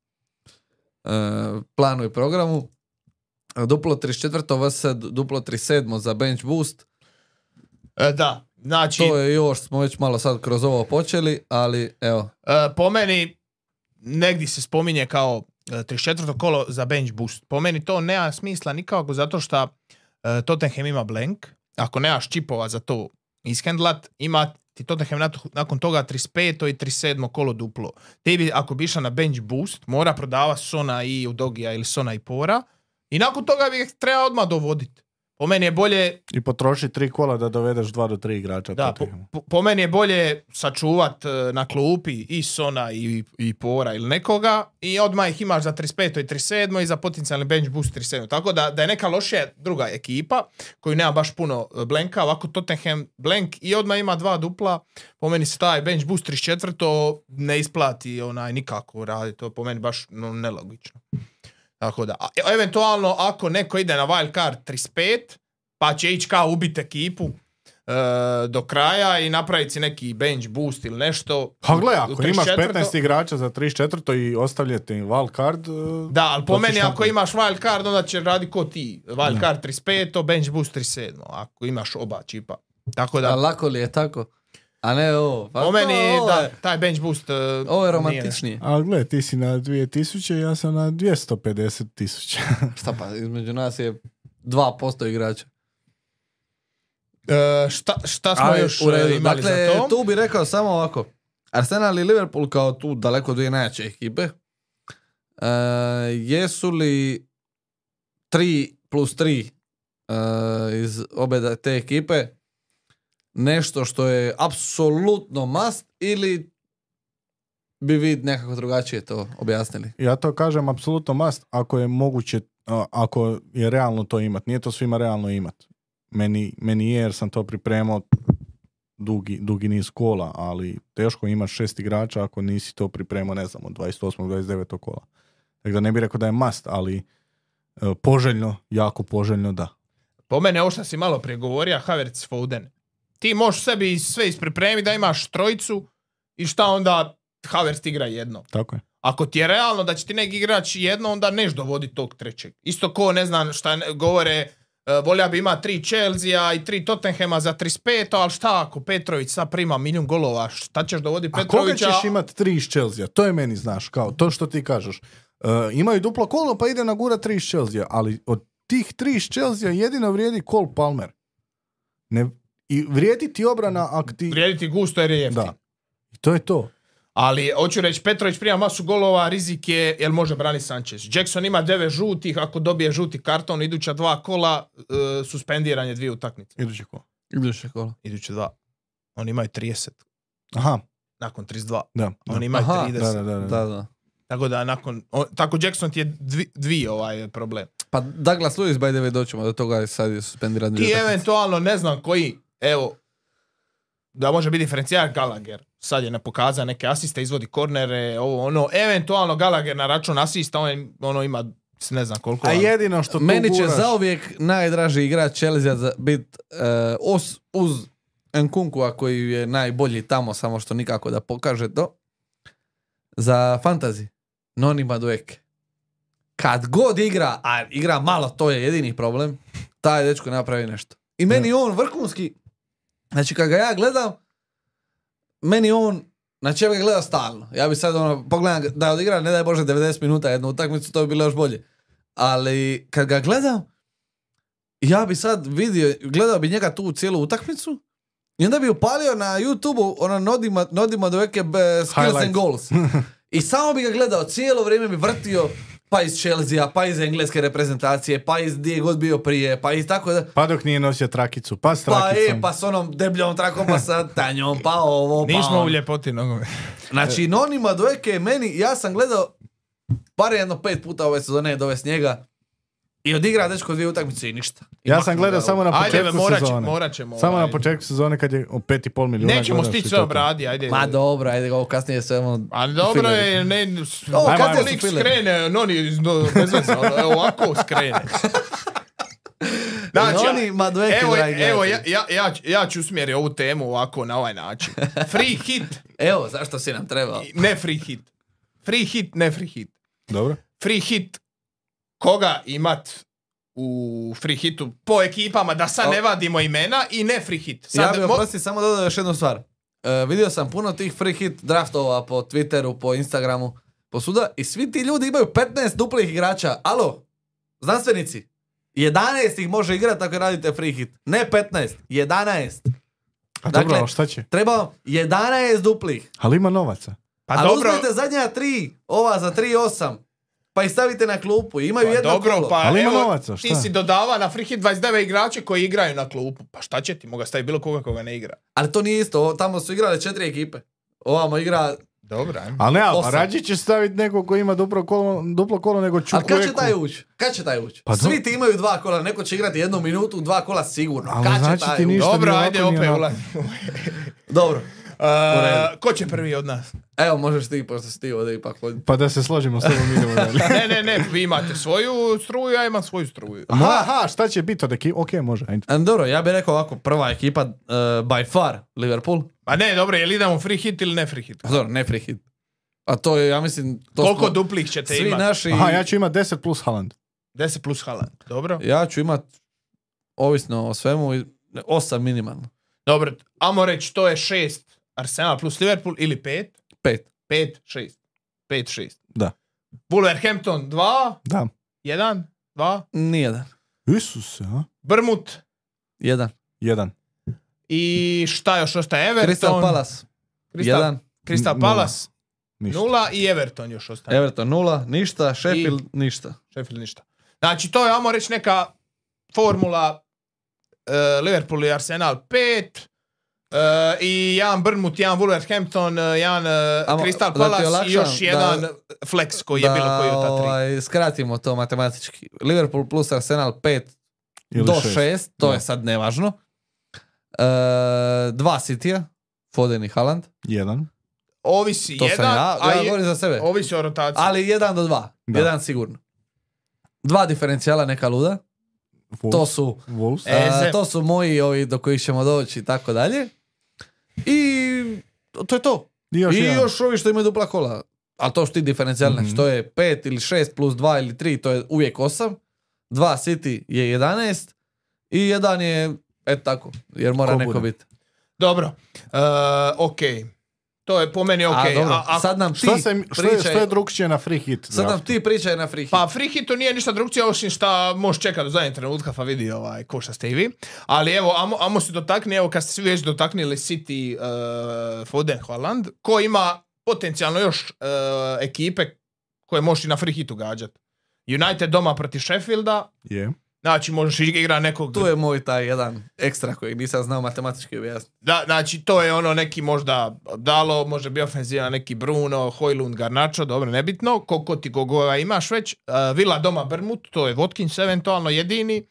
planu i programu. Duplo trideset četvrto vs duplo trideset sedmo za bench boost. E, da, znači, To je još, smo već malo sad kroz ovo počeli, ali evo. e, po meni, negdje se spominje kao e, trideset četvrto kolo za bench boost. Po meni to nema smisla nikako, zato što e, Tottenham ima blank. Ako nemaš čipova za to ishendlat, ima ti Tottenham nat- nakon toga trideset peto i trideset sedmo kolo duplo. Ti bi, ako bi išao na bench boost, mora prodavati Sona i Udogija ili Sona i Pora i nakon toga bi ih treba odmah dovoditi. Po meni je bolje, I potroši tri kola da dovedeš dva do tri igrača. da, po, Tottenhamu. po, po meni je bolje sačuvat e, na klupi i Sona i, i Pora ili nekoga i odmah ih imaš za trideset peto i trideset sedmo i za potencijalni bench boost trideset sedmo. Tako da, da je neka lošija druga ekipa koju nema baš puno e, blanka, ovako Tottenham blank i odmah ima dva dupla. Po meni se taj bench boost trideset četvrto ne isplati onaj nikako raditi. To je po meni baš no, nelogično. Tako da, a, eventualno ako neko ide na wild card trideset pet, pa će ići kao ubiti ekipu e, do kraja i napraviti si neki bench boost ili nešto. Ha gle, u ako trideset imaš četvrto petnaest igrača za trideset četvrto i ostavljate im wild card... uh, Da, ali po to ćeš meni ako napraviti. imaš wild card, onda će radi ko ti. Wild card trideset pet, bench boost trideset sedam, ako imaš oba čipa. Tako A da, lako li je tako? A ne ovo. Pa Po to, meni, ovo, da, je, taj bench boost uh, ovo je nije romantičnije. A gle, ti si na dvije tisuće, ja sam na dvjesto pedeset tisuća. Šta pa, između nas je dva posto igrača. nešto. Uh, šta, šta smo Ali, još u redu. uh, imali Dakle, za to? tu bi rekao samo ovako. Arsenal i Liverpool kao tu daleko dvije najjače ekipe. Uh, jesu li tri plus tri uh, iz obe te ekipe nešto što je apsolutno must ili bi vi nekako drugačije to objasnili? Ja to kažem apsolutno must ako je moguće, a, ako je realno to imat. Nije to svima realno imat. Meni, meni je jer sam to pripremao dugi, dugi niz kola, ali teško imaš šest igrača ako nisi to pripremao, ne znam, od dvadeset osmog dvadeset devetog kola. Tako da ne bih rekao da je must, ali e, poželjno, jako poželjno da. Po mene, ovo što si malo prije govorio, Havertz, Foden. Ti možeš sebi sve ispripremiti da imaš trojicu i šta onda Havertz igra jedno. Tako je. Ako ti je realno da će ti neki igrač jedno, onda neš dovoditi tog trećeg. Isto ko, ne znam šta ne- govore, uh, volja bi ima tri Chelsea i tri Tottenhama za trideset pet, ali šta ako Petrović sad prima milijun golova, šta ćeš dovoditi A koga Petrovića? ćeš imat tri iz Chelsea? To je meni, znaš, kao to što ti kažeš. E, imaju duplo kolo pa ide na gura tri iz Chelsea, ali od tih tri iz Chelsea jedino vrijedi Cole Palmer. Ne, i vrijedi ti obrana ako ti... Vrijediti gusto jer je jeftin. Da. I to je to. Ali, hoću reći, Petrović prima masu golova, rizik je, jer može braniti Sanchez. Jackson ima devet žutih, ako dobije žuti karton, iduća dva kola, uh, suspendiranje dvije utakmice. Iduće ko. Iduće kola. Iduće dva. Oni imaju trideset, Aha, nakon trideset dva. da. Oni imaju Aha, trideset. Da, da, da, da. Da, da. Tako da nakon, o, tako Jackson ti je dvi, dvije ovaj problem. Pa Douglas Lewis, by the way, doćemo do toga, sad je suspendiran. I dvije utakmice. eventualno, ne znam koji, evo, da može biti diferencijal Gallagher. Sad je ne pokazao neke asiste, izvodi kornere, ovo ono, eventualno Gallagher na račun asista, on ono ima ne znam koliko. A ali- jedino što tu Meni će guraš... zauvijek najdraži igrač Chelsea za bit uh, os, uz Nkunkua koji je najbolji tamo, samo što nikako da pokaže to. Za fantasy. Noni Madueke. Kad god igra, a igra malo, to je jedini problem, taj dečko napravi nešto. I meni je on vrhunski. Znači kad ga ja gledam, meni on, znači ja bi ga gledao stalno. Ja bi sad ono, pogledam da odigra, ne daj Bože, devedeset minuta jednu utakmicu, to bi bilo još bolje. Ali kad ga gledam, ja bi sad vidio, gledao bi njega tu cijelu utakmicu i onda bi upalio na YouTube-u ono Nodima, Nodima doveke skills and Highlights. goals. I samo bi ga gledao, cijelo vrijeme bi vrtio pa iz Chelsea, pa iz engleske reprezentacije, pa iz gdje je god bio prije, pa iz tako da... Pa dok nije nosio trakicu, pa s Pa trakicom. e, pa s onom debljom trakom, pa sa tanjom, pa ovo, pa Nismo ono. u ljepoti nogome. Znači, Noni Madueke je meni, ja sam gledao par jedno pet puta ove sezone dovest njega i odigra dečko dvije utakmice i ništa. I Ja maknu sam gledao ga u- samo na Ajde, početku morat, će, sezone. morat ćemo. Samo ovaj, na početku sezone kad je o pet i pol milijuna. Nećemo gledaš stići i sve to to. obradi, ajde. Ma dobro, ajde, ovo kasnije sve ono... Ali dobro fileri. je, ne, Ovo, ajmo, kasnije lik su fileri. skrene, noni, no, bez veze, ono, evo ovako skrene. Znači, Noni Madueke, evo, dragi evo ja, gledatelji. ja, ja, ću- ja ću usmjeriti ovu temu ovako na ovaj način. Free hit, Evo, zašto si nam trebao? ne free hit. Free hit, ne free hit. Dobro. Free hit, koga imat u free hitu po ekipama, da sad ne vadimo imena, i ne free hit. Sad, Ja bih mo- oprosti samo dodao još jednu stvar. E, vidio sam puno tih free hit draftova po Twitteru, po Instagramu, po suda i svi ti ljudi imaju petnaest duplih igrača. Alo, znanstvenici, jedanaest ih može igrati ako radite free hit. Ne petnaest, jedanaest. A Dakle, dobro, ali šta će? Treba vam jedanaest duplih. Ali ima novaca. pa Ali dobro, uzmite zadnja tri, ova za tri osam, pa ih stavite na klupu. Imaju pa jedno dobro, kolo. pa Ali ima evo, novaca, ti šta? si dodava na free hit dvadeset devet igrače koji igraju na klupu. Pa šta će ti, moga staviti bilo koga koga ne igra. Ali to nije isto, o- tamo su igrale četiri ekipe. Ovamo igra... Dobro, ajmo. Ali ne, ali pa Osam. rađe će staviti nekog ko ima duplo kolo, duplo kolo nego A Čukveku. kad će taj ući? Kad će taj ući? Pa Svi do- ti imaju dva kola, neko će igrati jednu minutu, dva kola sigurno. Ali Kad će znači taj ti ući? ništa Dobro, ni ajde ovako, ni opet onako. ulaz. Dobro. redu. Ko će prvi od nas? Evo, možeš ti, pošto si ti ovdje ipak vodi. Pa da se složimo s tobom, idemo dalje. Ne, ne, ne, vi imate svoju struju, ja imam svoju struju. Aha, aha, šta će biti od ekipa? Ok, može, ajde. E, Dobro, ja bih rekao ovako, prva ekipa, uh, by far, Liverpool. Pa ne, dobro, je li idemo free hit ili ne free hit? A dobro, ne free hit. A to je, ja mislim... To Koliko smo- duplih ćete Svi imati? naši... Aha, ja ću imati deset plus Haaland. deset plus Haaland, dobro? Ja ću imat, ovisno o svemu, osam minimalno. Dobro, amo reći to je šest Arsenal plus Liverpool ili pet? Pet. Pet, šest. Pet, šest. Da. Wolverhampton dva, Da. jedan, dva. Nijedan. Isuse, a? Brmut Jedan. Jedan. i šta još ostaje? Everton. Crystal Palace. Crystal, Jedan. Crystal Nula. Palace. Ništa. Nula i Everton još ostaje. Everton nula. Ništa. Sheffield ništa. Sheffield ništa. Znači, to je, ajmo reći, neka formula uh, Liverpool i Arsenal pet uh, i jedan Bournemouth, jedan Wolverhampton, uh, jedan uh, Amo, Crystal da ti Palace i olakšam, još da- jedan flex koji je Da, bilo koji od ta tri. ovaj, skratimo to matematički. Liverpool plus Arsenal pet Ili do šest. šest, to Da. je sad nevažno. E, dva Citya, Foden i Haaland. Jedan. Ovisi To jedan, sam ja, a ja je- govorim za sebe. ovisi o rotaciji. Ali jedan do dva. Da. Jedan sigurno. Dva diferencijala neka luda. Wolves. To su, Wolves. E, a, Eze. to su moji ovi do kojih ćemo doći i tako dalje. I to je to. I još I jedan. još ovi što imaju dupla kola. Ali to što ti diferencijali, Mhm. znači to je pet ili šest plus dva ili tri, to je uvijek osam. Dva City je jedanaest. I jedan je, eto tako, jer mora Ko neko bude? biti. Dobro, uh, ok. To je po meni ok. A dobro, A- ako- sad nam ti Šta, se, što, je, pričaj, što je drugčije na free hit? sad nam draftu? ti pričaj na free hit. Pa free hitu nije ništa drugčije osim šta možeš čekati do zadnjeg trenutka pa vidi ovaj, ko šta ste i vi. Ali evo, amo, amo se dotakni, evo kad ste svi već dotaknili City, uh, Foden, Haaland, ko ima potencijalno još uh, ekipe koje možeš i na free hitu gađati. United doma protiv Sheffielda, Je. znači možeš igrati nekog... Tu je moj taj jedan ekstra koji nisam znao matematički objasniti. Da, znači to je ono neki možda Dalo, može biti ofenziva neki Bruno, Højlund, Garnacho, dobro, nebitno, koliko ti koga imaš već. Uh, Villa doma Bournemouth, to je Watkins eventualno jedini.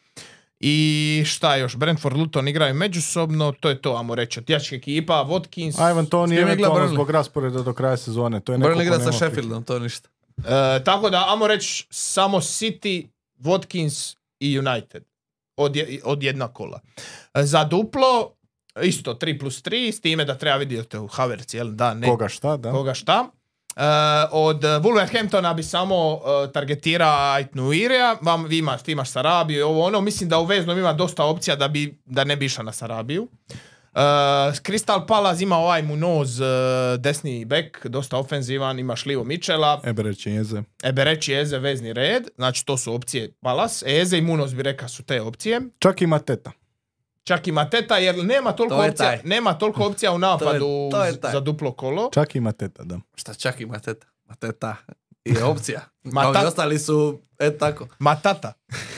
I šta još, Brentford, Luton igraju međusobno, to je to, ajmo reći, od jačih ekipa, Watkins. Ivan Toni S kim igra eventualno Burnley? zbog rasporeda do kraja sezone. To je neko Burnley ko igra nema sa free Sheffieldom, to je ništa. E, tako da, ajmo reći, samo City, Watkins i United. Od, je- od jedna kola. E, za duplo, isto tri plus tri, s time da treba vidjeti u Havertz, jel da, hit. ne, Koga šta, da. koga šta. E, od Wolverhamptona bi samo e, targetira Ait Nuirija, vam vi imaš, ti imaš Sarabiju i ovo ono, mislim da u veznom ima dosta opcija da, bi, da ne bi išao na Sarabiju. Uh, Crystal Palace ima ovaj Munoz, uh, desni bek, dosta ofenzivan, imaš Livo Michela, Ebereći Jeze. Ebereći, Eze, vezni red, znači to su opcije Palace, Eze i Munoz bi rekao su te opcije. Čak i Mateta. Čak i Mateta, jer nema toliko, To je opcija, taj. nema toliko opcija u napadu to je taj. za duplo kolo. Čak i Mateta, da. Šta čak i Mateta? Mateta je opcija. Mata- Ovi ostali su, eto tako. Matata.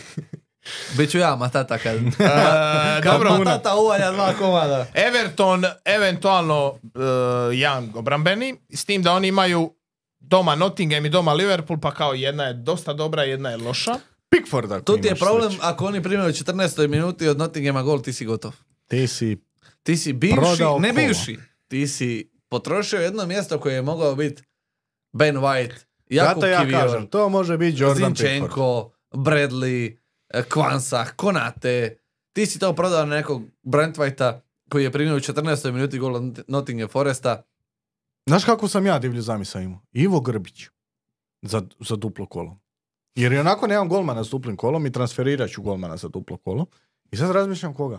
Biću ja Matata kad, E, kad dobro, Matata uvalja dva komada. Everton, eventualno uh, jedan obrambeni, s tim da oni imaju doma Nottingham i doma Liverpool, pa kao jedna je dosta dobra, jedna je loša. Pickford ako Tu ti je imaš problem, sreće. ako oni primaju u četrnaestoj minuti od Nottinghama gol, ti si gotov. Ti si Ti si bivši, Prodao ne kola. bivši, ti si potrošio jedno mjesto koje je mogao biti Ben White, Jakub Zato ja Kivior, kažem, to može biti Jordan Pickford. Zinchenko, Bradley, eh, Kwanza, Konate. Ti si to prodao na nekog Brentwaita koji je primio u četrnaestoj minuti gol od Nottingham Foresta. Znaš kako sam ja divlju zamisao imao? Ivo Grbić za, za duplo kolo. Jer i onako nemam golmana s duplim kolom i transferirat ću golmana za duplo kolo. I sad razmišljam koga.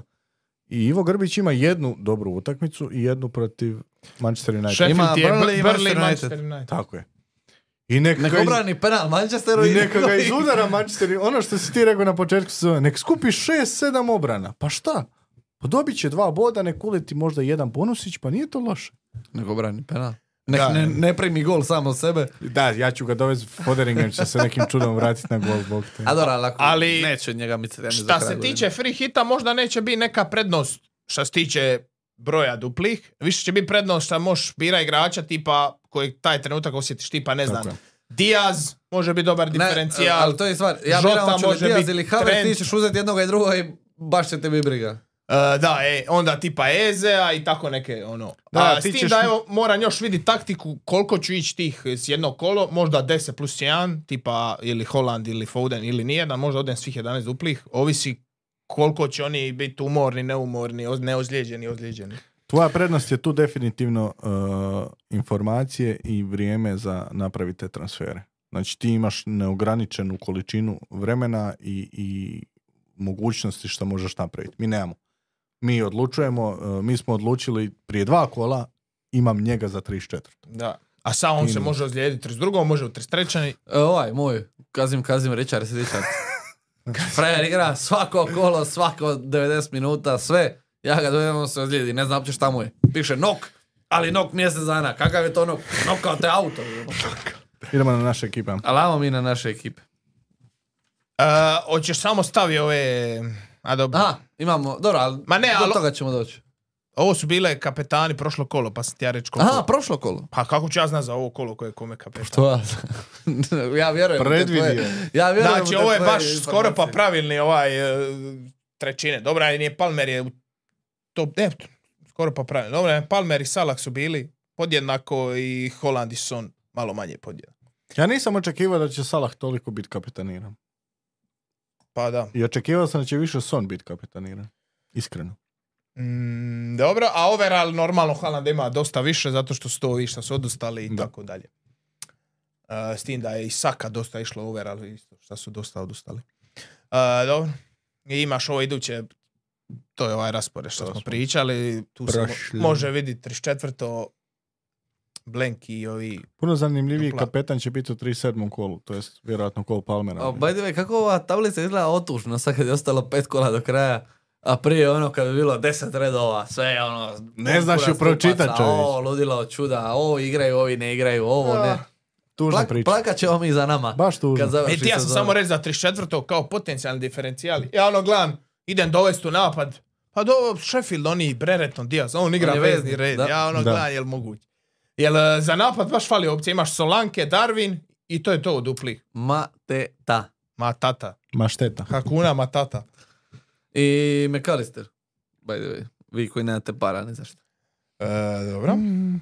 I Ivo Grbić ima jednu dobru utakmicu i jednu protiv Manchester United. Sheffield Ima je Burnley i Burnley, Manchester Manchester United. Tako je. I neka Nek ga iz- obrani penal Manchesteru i neka ga i- izudara Manchester. Ono što si ti rekao na početku sezone, nek skupi šest sedam obrana. Pa šta? Pa dobit će dva boda, nek uleti možda jedan bonusić, pa nije to loše. Nek obrani penal. Nek Da. ne, ne primi gol sam od sebe. Da, ja ću ga dovesti Foderingem, će se nekim čudom vratiti na gol. Bog te. A dobro, ali, ako Ali neće od njega misliti. Šta se tiče free hita, možda neće biti neka prednost što se tiče broja duplih. Više će biti prednost što možeš bira igrača tipa koji taj trenutak osjetiš tipa, ne znam, Tako je. Diaz može biti dobar diferencijal. Ali to je stvar. Ja Žota biram hoću li može Diaz biti ili Havertz, trend. ti ćeš uzeti jednoga i drugoga i baš će te biti briga. Uh, da, e, onda tipa Ezea i tako neke ono. Da, A, ti s tim ćeš- da evo, moram još vidjeti taktiku koliko ću ići tih s jednog kolo, možda deset plus jedan, tipa ili Holland ili Foden ili nijedan, možda odem svih jedanaest duplih, ovisi koliko će oni biti umorni, neumorni, oz- neozlijeđeni, ozlijeđeni. Tvoja prednost je tu definitivno uh, informacije i vrijeme za napraviti te transfere. Znači ti imaš neograničenu količinu vremena i, i mogućnosti što možeš napraviti. Mi nemamo. mi odlučujemo, uh, mi smo odlučili prije dva kola, imam njega za trideset četiri. Da. A sad on se može ozlijediti trideset drugom, može u trideset trećem. E, ovaj, moj, Kazim Kazim Richards, Richards. Frajer igra svako kolo, svako devedeset minuta, sve. Ja ga dovedem, on se ozlijedi, ne znam uopće šta mu je. Piše nok, ali nok mjesec dana. Kakav je to nok? Nok kao te auto. Idemo na naše ekipe. Ali ajmo mi na naše ekipe. Uh, hoćeš samo stavi ove... A dobro. Aha, imamo, dobro, ali Ma ne, do ali- toga ćemo doći. Ovo su bile kapetani prošlo kolo, pa sam ti ja reći koliko. Aha, prošlo kolo. Pa kako ću ja znat za ovo kolo koje je kome kapetan? To ja, ja vjerujem u te Predvidio. tvoje- Ja vjerujem Znači, u te ovo je tvoje baš skoro pa informacije. pravilni ovaj e, trećine. Dobra, nije Palmer je u top, ne, skoro pa pravilni. Dobra, Palmer i Salah su bili podjednako i Haaland i Son malo manje podjednako. Ja nisam očekivao da će Salah toliko biti kapitaniran. Pa da. I očekivao sam da će više Son biti kapitaniran. Iskreno. Mm, dobro, a overall normalno Haaland ima dosta više zato što su to ovi što su odustali i Da. tako dalje. Uh, s tim da je i Saka dosta išlo overall isto što su dosta odustali. Uh, dobro. I imaš ovo iduće, to je ovaj raspored što To smo smo pričali, tu se mo- prošli. može vidjeti trideset četvrto Blank i ovi... Puno zanimljiviji Dupla. kapetan će biti u trideset sedmom kolu, to jest vjerojatno kol Palmera. A, by the way, kako ova tablica izgleda otužno, sad kad je ostalo pet kola do kraja, a prije ono kad bi bilo deset redova, sve ono... Ne znaš ju kurac pročitat, stupaca, čovječe. Ovo, ludilo čuda, ovo igraju, ovi ne igraju, ovo ne. Tužna Plak, priča. plakat ćemo mi za nama. Baš tužno. Kad završi E, ti ja sam sezona. samo reći za trideset četvrto kao potencijalni diferencijali. Ja ono gledam, idem dovesti u napad, pa do Sheffield, oni Brereton Diaz, on igra On je vezni vezni, red. da. Ja ono Da. gledam, jel moguće. Jel e, za napad baš fali opcije, imaš Solanke, Darwin i to je to u duplih. Mateta. Matata. Ma šteta. Hakuna Matata. I McAllister. By the way, vi koji nemate para, ne zašto. E, dobro.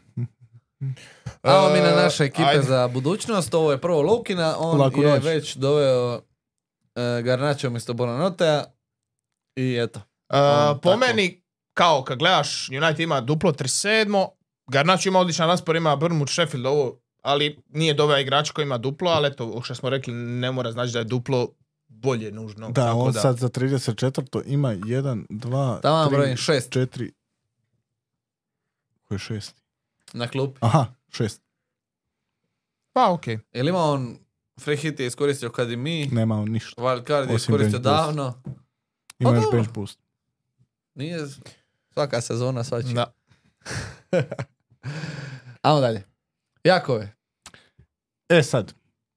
Ajmo mi na E, naše ekipe ajde. za budućnost. Ovo je prvo Loukina, on Laku je noć. već doveo uh, Garnacho umjesto Bonanotea. I eto. E, on po tako. meni, kao kad gledaš, United ima duplo trideset sedam. Garnacho ima odličan raspor, ima Bournemouth, Sheffield, ovo, ali nije doveo igrač koji ima duplo, ali eto, ovo što smo rekli, ne mora znači da je duplo bolje nužno. Da, tako on sad za trideset četvrto ima jedan, dva, Tamo tri, brojim šest. četiri. Ko je šest? Na klupi. Aha, šest. Pa, okej. Jel ima on free hit je iskoristio kad i mi, Nema on ništa. wild card je Osim iskoristio bench boost. davno. Ima Pa još dobro. bench boost. Nije svaka sezona svači. Da. Ajmo dalje. Jakove. E sad,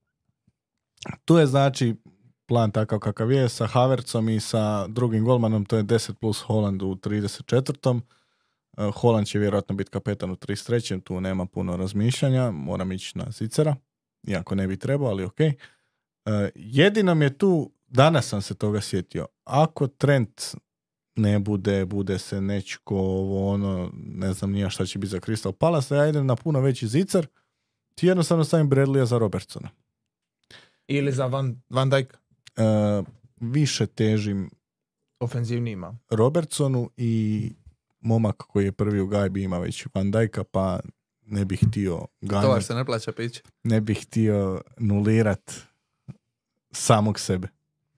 tu je znači plan takav kakav je, sa Havertzom i sa drugim golmanom, to je deset plus Haaland u trideset četvrtom. Uh, Haaland će vjerojatno biti kapetan u trideset trećem, tu nema puno razmišljanja, moram ići na Zicera, iako ne bi trebao, ali ok. Uh, jedino mi je tu, danas sam se toga sjetio, ako Trent ne bude, bude se nečko, ovo ono, ne znam nija šta će biti za Crystal Palace, ja idem na puno veći Zicer, ti jednostavno stavim Bradleya za Robertsona. Ili za Van, Van Dijk. Uh, više težim Ofenzivni ima. Robertsonu i momak koji je prvi u gajbi ima već Van Dijka, pa ne bih htio To ganjati, vaš se ne plaća piće. ne bih htio nulirat samog sebe.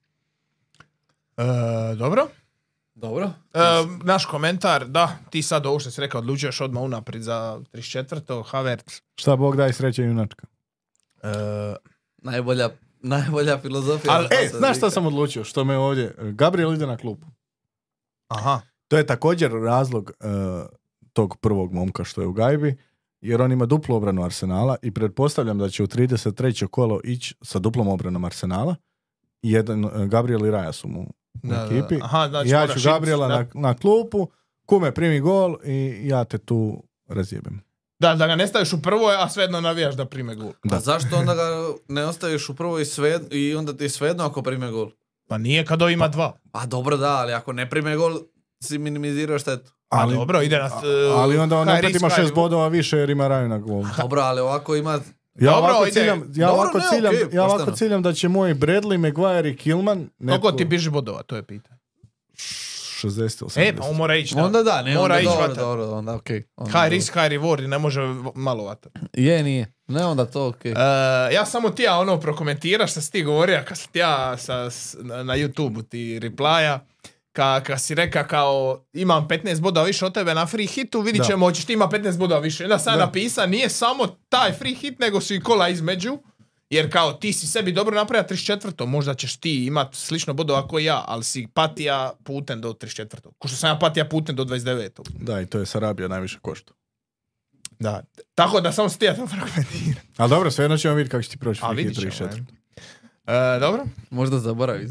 E, dobro. Dobro. E, naš komentar, da, ti sad ovo što si rekao, odlučuješ odmah unaprijed za trideset četvrto Havertz. Šta Bog daj sreće junačka. E, Najbolja, najbolja filozofija. Ali, za E, sad znaš šta ikad. sam odlučio? Što me ovdje... Gabriel ide na klupu. aha. To je također razlog uh, tog prvog momka što je u gajbi, jer on ima duplu obranu Arsenala i pretpostavljam da će u trideset treće kolo ići sa duplom obranom Arsenala. Jedan, uh, Gabriel i Raja su mu u Da, da. ekipi. Aha, znači Ja moraš ću Gabriela ići, da. na, na klupu, kume primi gol i ja te tu razjebem. Da, da ga ne staviš u prvoj, a svejedno navijaš da prime gol. Pa Da. zašto onda ga ne ostaviš u prvoj sve, i onda ti svejedno ako prime gol? Pa nije kad ovo ima dva. Pa dobro da, ali ako ne prime gol, si minimizirao štetu. Pa dobro, ide na... a- ali onda on high opet risk, ima high šest reward. bodova više jer ima Raju na gol. Dobro, ali ovako ima... Ja Dobro, ovako ide. ciljam, ja Dobro, ovako ne, ciljam, okej, ja ovako pošteno. ciljam da će moj Bradley, Maguire i Kilman Koliko ti biži bodova, to je pitanje. šezdeset E, osamdeset. pa on mora ići. Onda da, ne, Mora onda ići dobro, vatat. dobro, onda okej. Onda High dobro. risk, high reward i ne može v- malo vatat. Je, nije. Ne, onda to okej. Uh, ja samo ti ja ono prokomentiraš što si ti govorio kad sam ti ja sa, s- na, na YouTube ti replya. Ka, ka si reka kao imam petnaest bodova više od tebe na free hitu, vidit Da. ćemo hoćeš ti ima petnaest bodova više. Onda sam Da. napisa, nije samo taj free hit, nego su i kola između. Jer kao ti si sebi dobro napravio trideset četvrto možda ćeš ti imat slično bodova kao ja, ali si patija putem do trideset četvrto Ko što sam ja patija putem do dvadeset devet Da, i to je Sarabija najviše košta. Da. Tako da samo se ti ja to fragmentira. Ali dobro, svejedno ćemo vidjeti kako će ti proći A free hit vidit ćemo. trideset četiri. E, dobro. Možda zaboravi.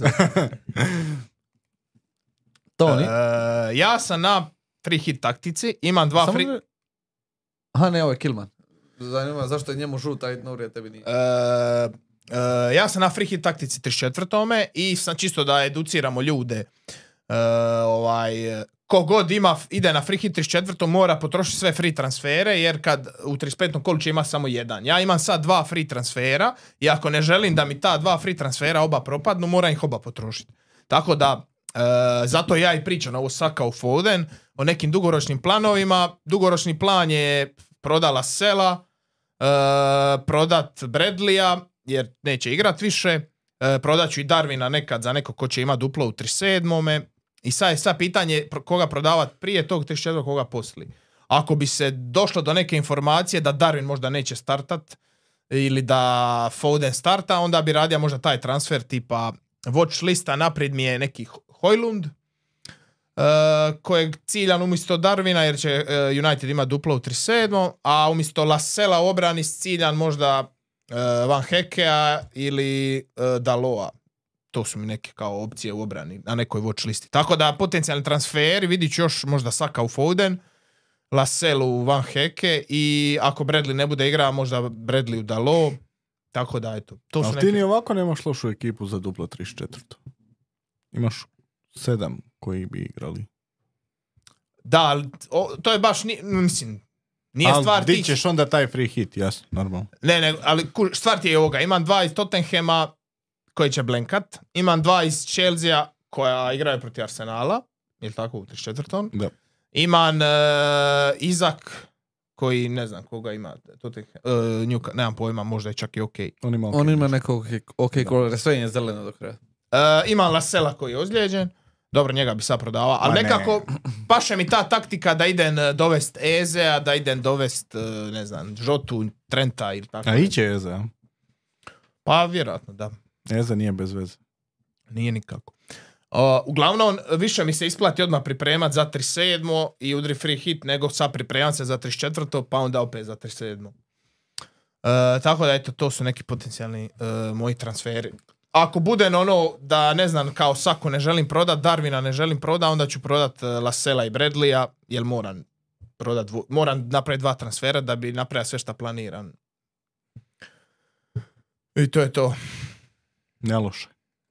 Toni? E, ja sam na free hit taktici, imam dva Samo free... ne- Aha, ne, ovo je Killman. Zanima zašto je njemu žuta, a Nuri, a tebi nije. E, e, ja sam na free hit taktici trideset četvrtome i sam čisto da educiramo ljude. E, ovaj, kogod ima, ide na free hit trideset četvrtom mora potrošiti sve free transfere, jer kad u trideset petom kolu će ima samo jedan. Ja imam sad dva free transfera i ako ne želim da mi ta dva free transfera oba propadnu, moram ih oba potrošiti. Tako da, e, zato ja i pričam ovo Saka u Foden, o nekim dugoročnim planovima. Dugoročni plan je prodala Sela, e, prodat Bradleya, jer neće igrat više, e, prodat ću i Darwina nekad za neko ko će imati duplo u trideset sedmome I sad je sad pitanje koga prodavat prije tog trideset četvrtog koga poslije. Ako bi se došlo do neke informacije da Darwin možda neće startat ili da Foden starta, onda bi radio možda taj transfer tipa watch lista, naprijed mi je neki Hojlund, Uh, kojeg ciljan umjesto Darwina, jer će uh, United ima duplo u trideset sedmom a umjesto Lascella u obrani ciljan možda uh, Van Hekea ili uh, Daloa. To su mi neke kao opcije u obrani na nekoj watch listi. Tako da potencijalni transferi, vidit ću još možda Saka u Foden, Lascella u Van Heke i ako Bradley ne bude igrao, možda Bradley u Dalo. Tako da, eto. To su Ali neke... ti ni ovako nemaš lošu ekipu za duplo trideset četvrto Imaš sedam koji bi igrali. Da, ali o, to je baš, ni, mislim, nije Ali stvar di tih... ćeš onda taj free hit, jasno, normalno. Ne, ne, ali ku- stvar ti je ovoga. Imam dva iz Tottenhema koji će blenkat. Imam dva iz Chelsea koja igraju protiv Arsenala. Je li tako u trideset četvrtom Da. Imam uh, Izak koji ne znam koga ima. Tottenham, uh, Newca- nemam pojma, možda je čak i ok. On ima, On ima nekog ok kolor, sve je zeleno do kraja. Uh, imam Lascella koji je ozlijeđen. Dobro, njega bi sad prodavao. Ali Ma ne. nekako paše mi ta taktika da idem uh, dovest Ezea, da idem dovest, uh, ne znam, Žotu, Trenta ili tako. A iće Eze, a? Pa vjerojatno, da. Eze nije bez veze. Nije nikako. Uh, uglavnom, više mi se isplati odmah pripremat za trideset sedmo i udri free hit, nego sad pripremat se za trideset četvrto pa onda opet za trideset sedmo Uh, tako da, eto, to su neki potencijalni uh, moji transferi. Ako bude ono da, ne znam, kao Saku ne želim prodat, Darwina ne želim prodat, onda ću prodat uh, Lascella i Bradleya, jer moram prodat, dvo, moram napraviti dva transfera da bi napravio sve što planiram. I to je to. Ne loše.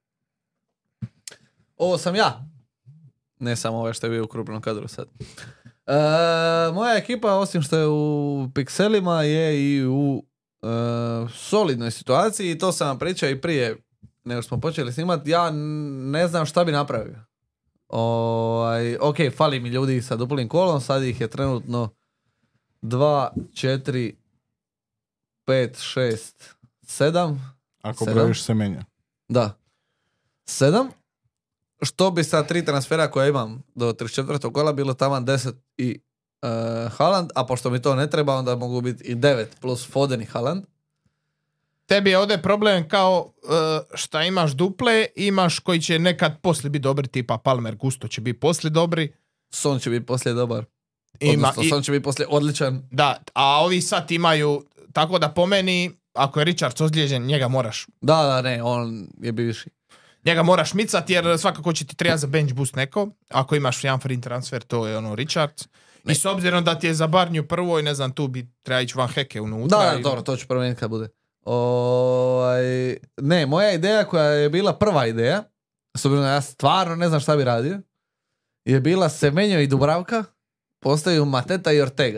Ovo sam ja. Ne samo ove što je bio u krupnom kadru sad. E, moja ekipa, osim što je u pikselima, je i u e, solidnoj situaciji i to sam vam pričao i prije nego smo počeli snimati. Ja n- ne znam šta bi napravio. Ovaj, ok, fali mi ljudi sa duplim kolom, sad ih je trenutno dva, četiri, pet, šest, sedam. Ako Sedam? brojiš Semenja. Da. Sedam. Što bi sa tri transfera koje imam do trideset četvrtog kola bilo taman deset i uh, Haaland, a pošto mi to ne treba, onda mogu biti i devet plus Foden i Haaland. Tebi je ovdje problem kao uh, šta imaš duple, imaš koji će nekad poslije biti dobri, tipa Palmer Gusto će biti poslije dobri. Son će biti poslije dobar. Ima, Odnosno, i, Son će biti poslije odličan. da, a ovi sad imaju, tako da po meni, ako je Richards ozlijeđen, njega moraš. Da, da, ne, on je bivši. Njega moraš micat jer svakako će ti treba za bench boost neko. Ako imaš jedan free transfer, to je ono Richards. Ne. I s obzirom da ti je za Barnju prvo i ne znam, tu bi treba ići Van Heke unutra. Da, da, i- dobro, to ću promijeniti kad bude. Ovaj, ne, moja ideja koja je bila prva ideja, s obzirom da ja stvarno ne znam šta bi radio, je bila Semenyo i Dubravka postaju Mateta i Ortega.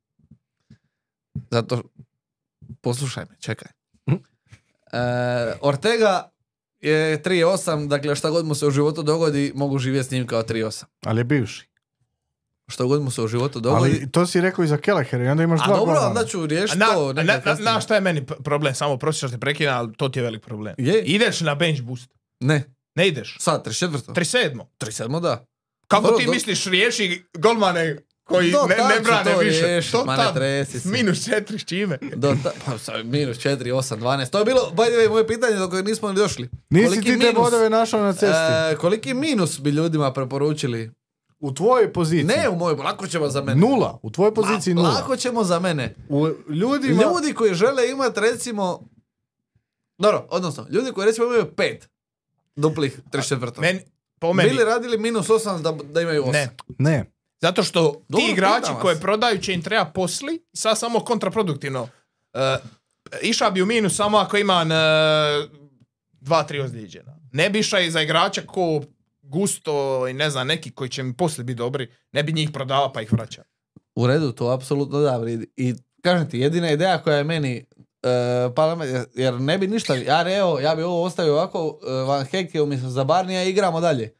Zato, poslušaj me, čekaj. E, Ortega je tri osam, dakle šta god mu se u životu dogodi, mogu živjeti s njim kao tri osam. Ali je bivši. Što god mu se u životu dogodi. Ali to si rekao i za Kelleher i onda imaš A dva dobro, golmana. onda ću riješiti Na, to. na, nekad na, kasnije. na šta je meni p- problem, samo prosti što te prekina, ali to ti je velik problem. Je? Ideš na bench boost. Ne. Ne ideš. Sad, trideset četvrto trideset sedmo trideset sedmo da. Kako Dobro, ti do- misliš riješi golmane koji Do ne, tad ne ću brane to više? riješit, To ma ne tad, tresi se. minus četiri s čime? Do ta, pa, sad, minus četiri, osam, dvanaest. To je bilo, by the way, moje pitanje do kojeg nismo ni došli. Nisi Koliki ti te minus- bodove našao na cesti. E, koliki minus bi ljudima preporučili? U tvojoj poziciji. Ne u mojoj, lako ćemo za mene. Nula. U tvojoj poziciji Ma, nula. Lako ćemo za mene. U ljudima... Ljudi koji žele imati recimo... Dobro, odnosno, ljudi koji recimo imaju pet duplih trideset četvrto. Meni, po meni, Bili radili minus osam da, da imaju osam. ne. Ne. Zato što Dobro, ti igrači pitam vas. koje prodaju će im treba posli, sad samo kontraproduktivno. Uh, išao bi u minus samo ako ima uh, dva, tri ozlijeđena. Ne bi išao i za igrača ko Gusto i ne znam, neki koji će mi poslije biti dobri, ne bi njih prodavao pa ih vraća. U redu, to apsolutno da vridi. I kažem ti, jedina ideja koja je meni uh, pala me- jer- jer ne bi ništa, ja evo, ja bi ovo ostavio ovako, uh, Van Heke umjesto za Barnija i igramo dalje.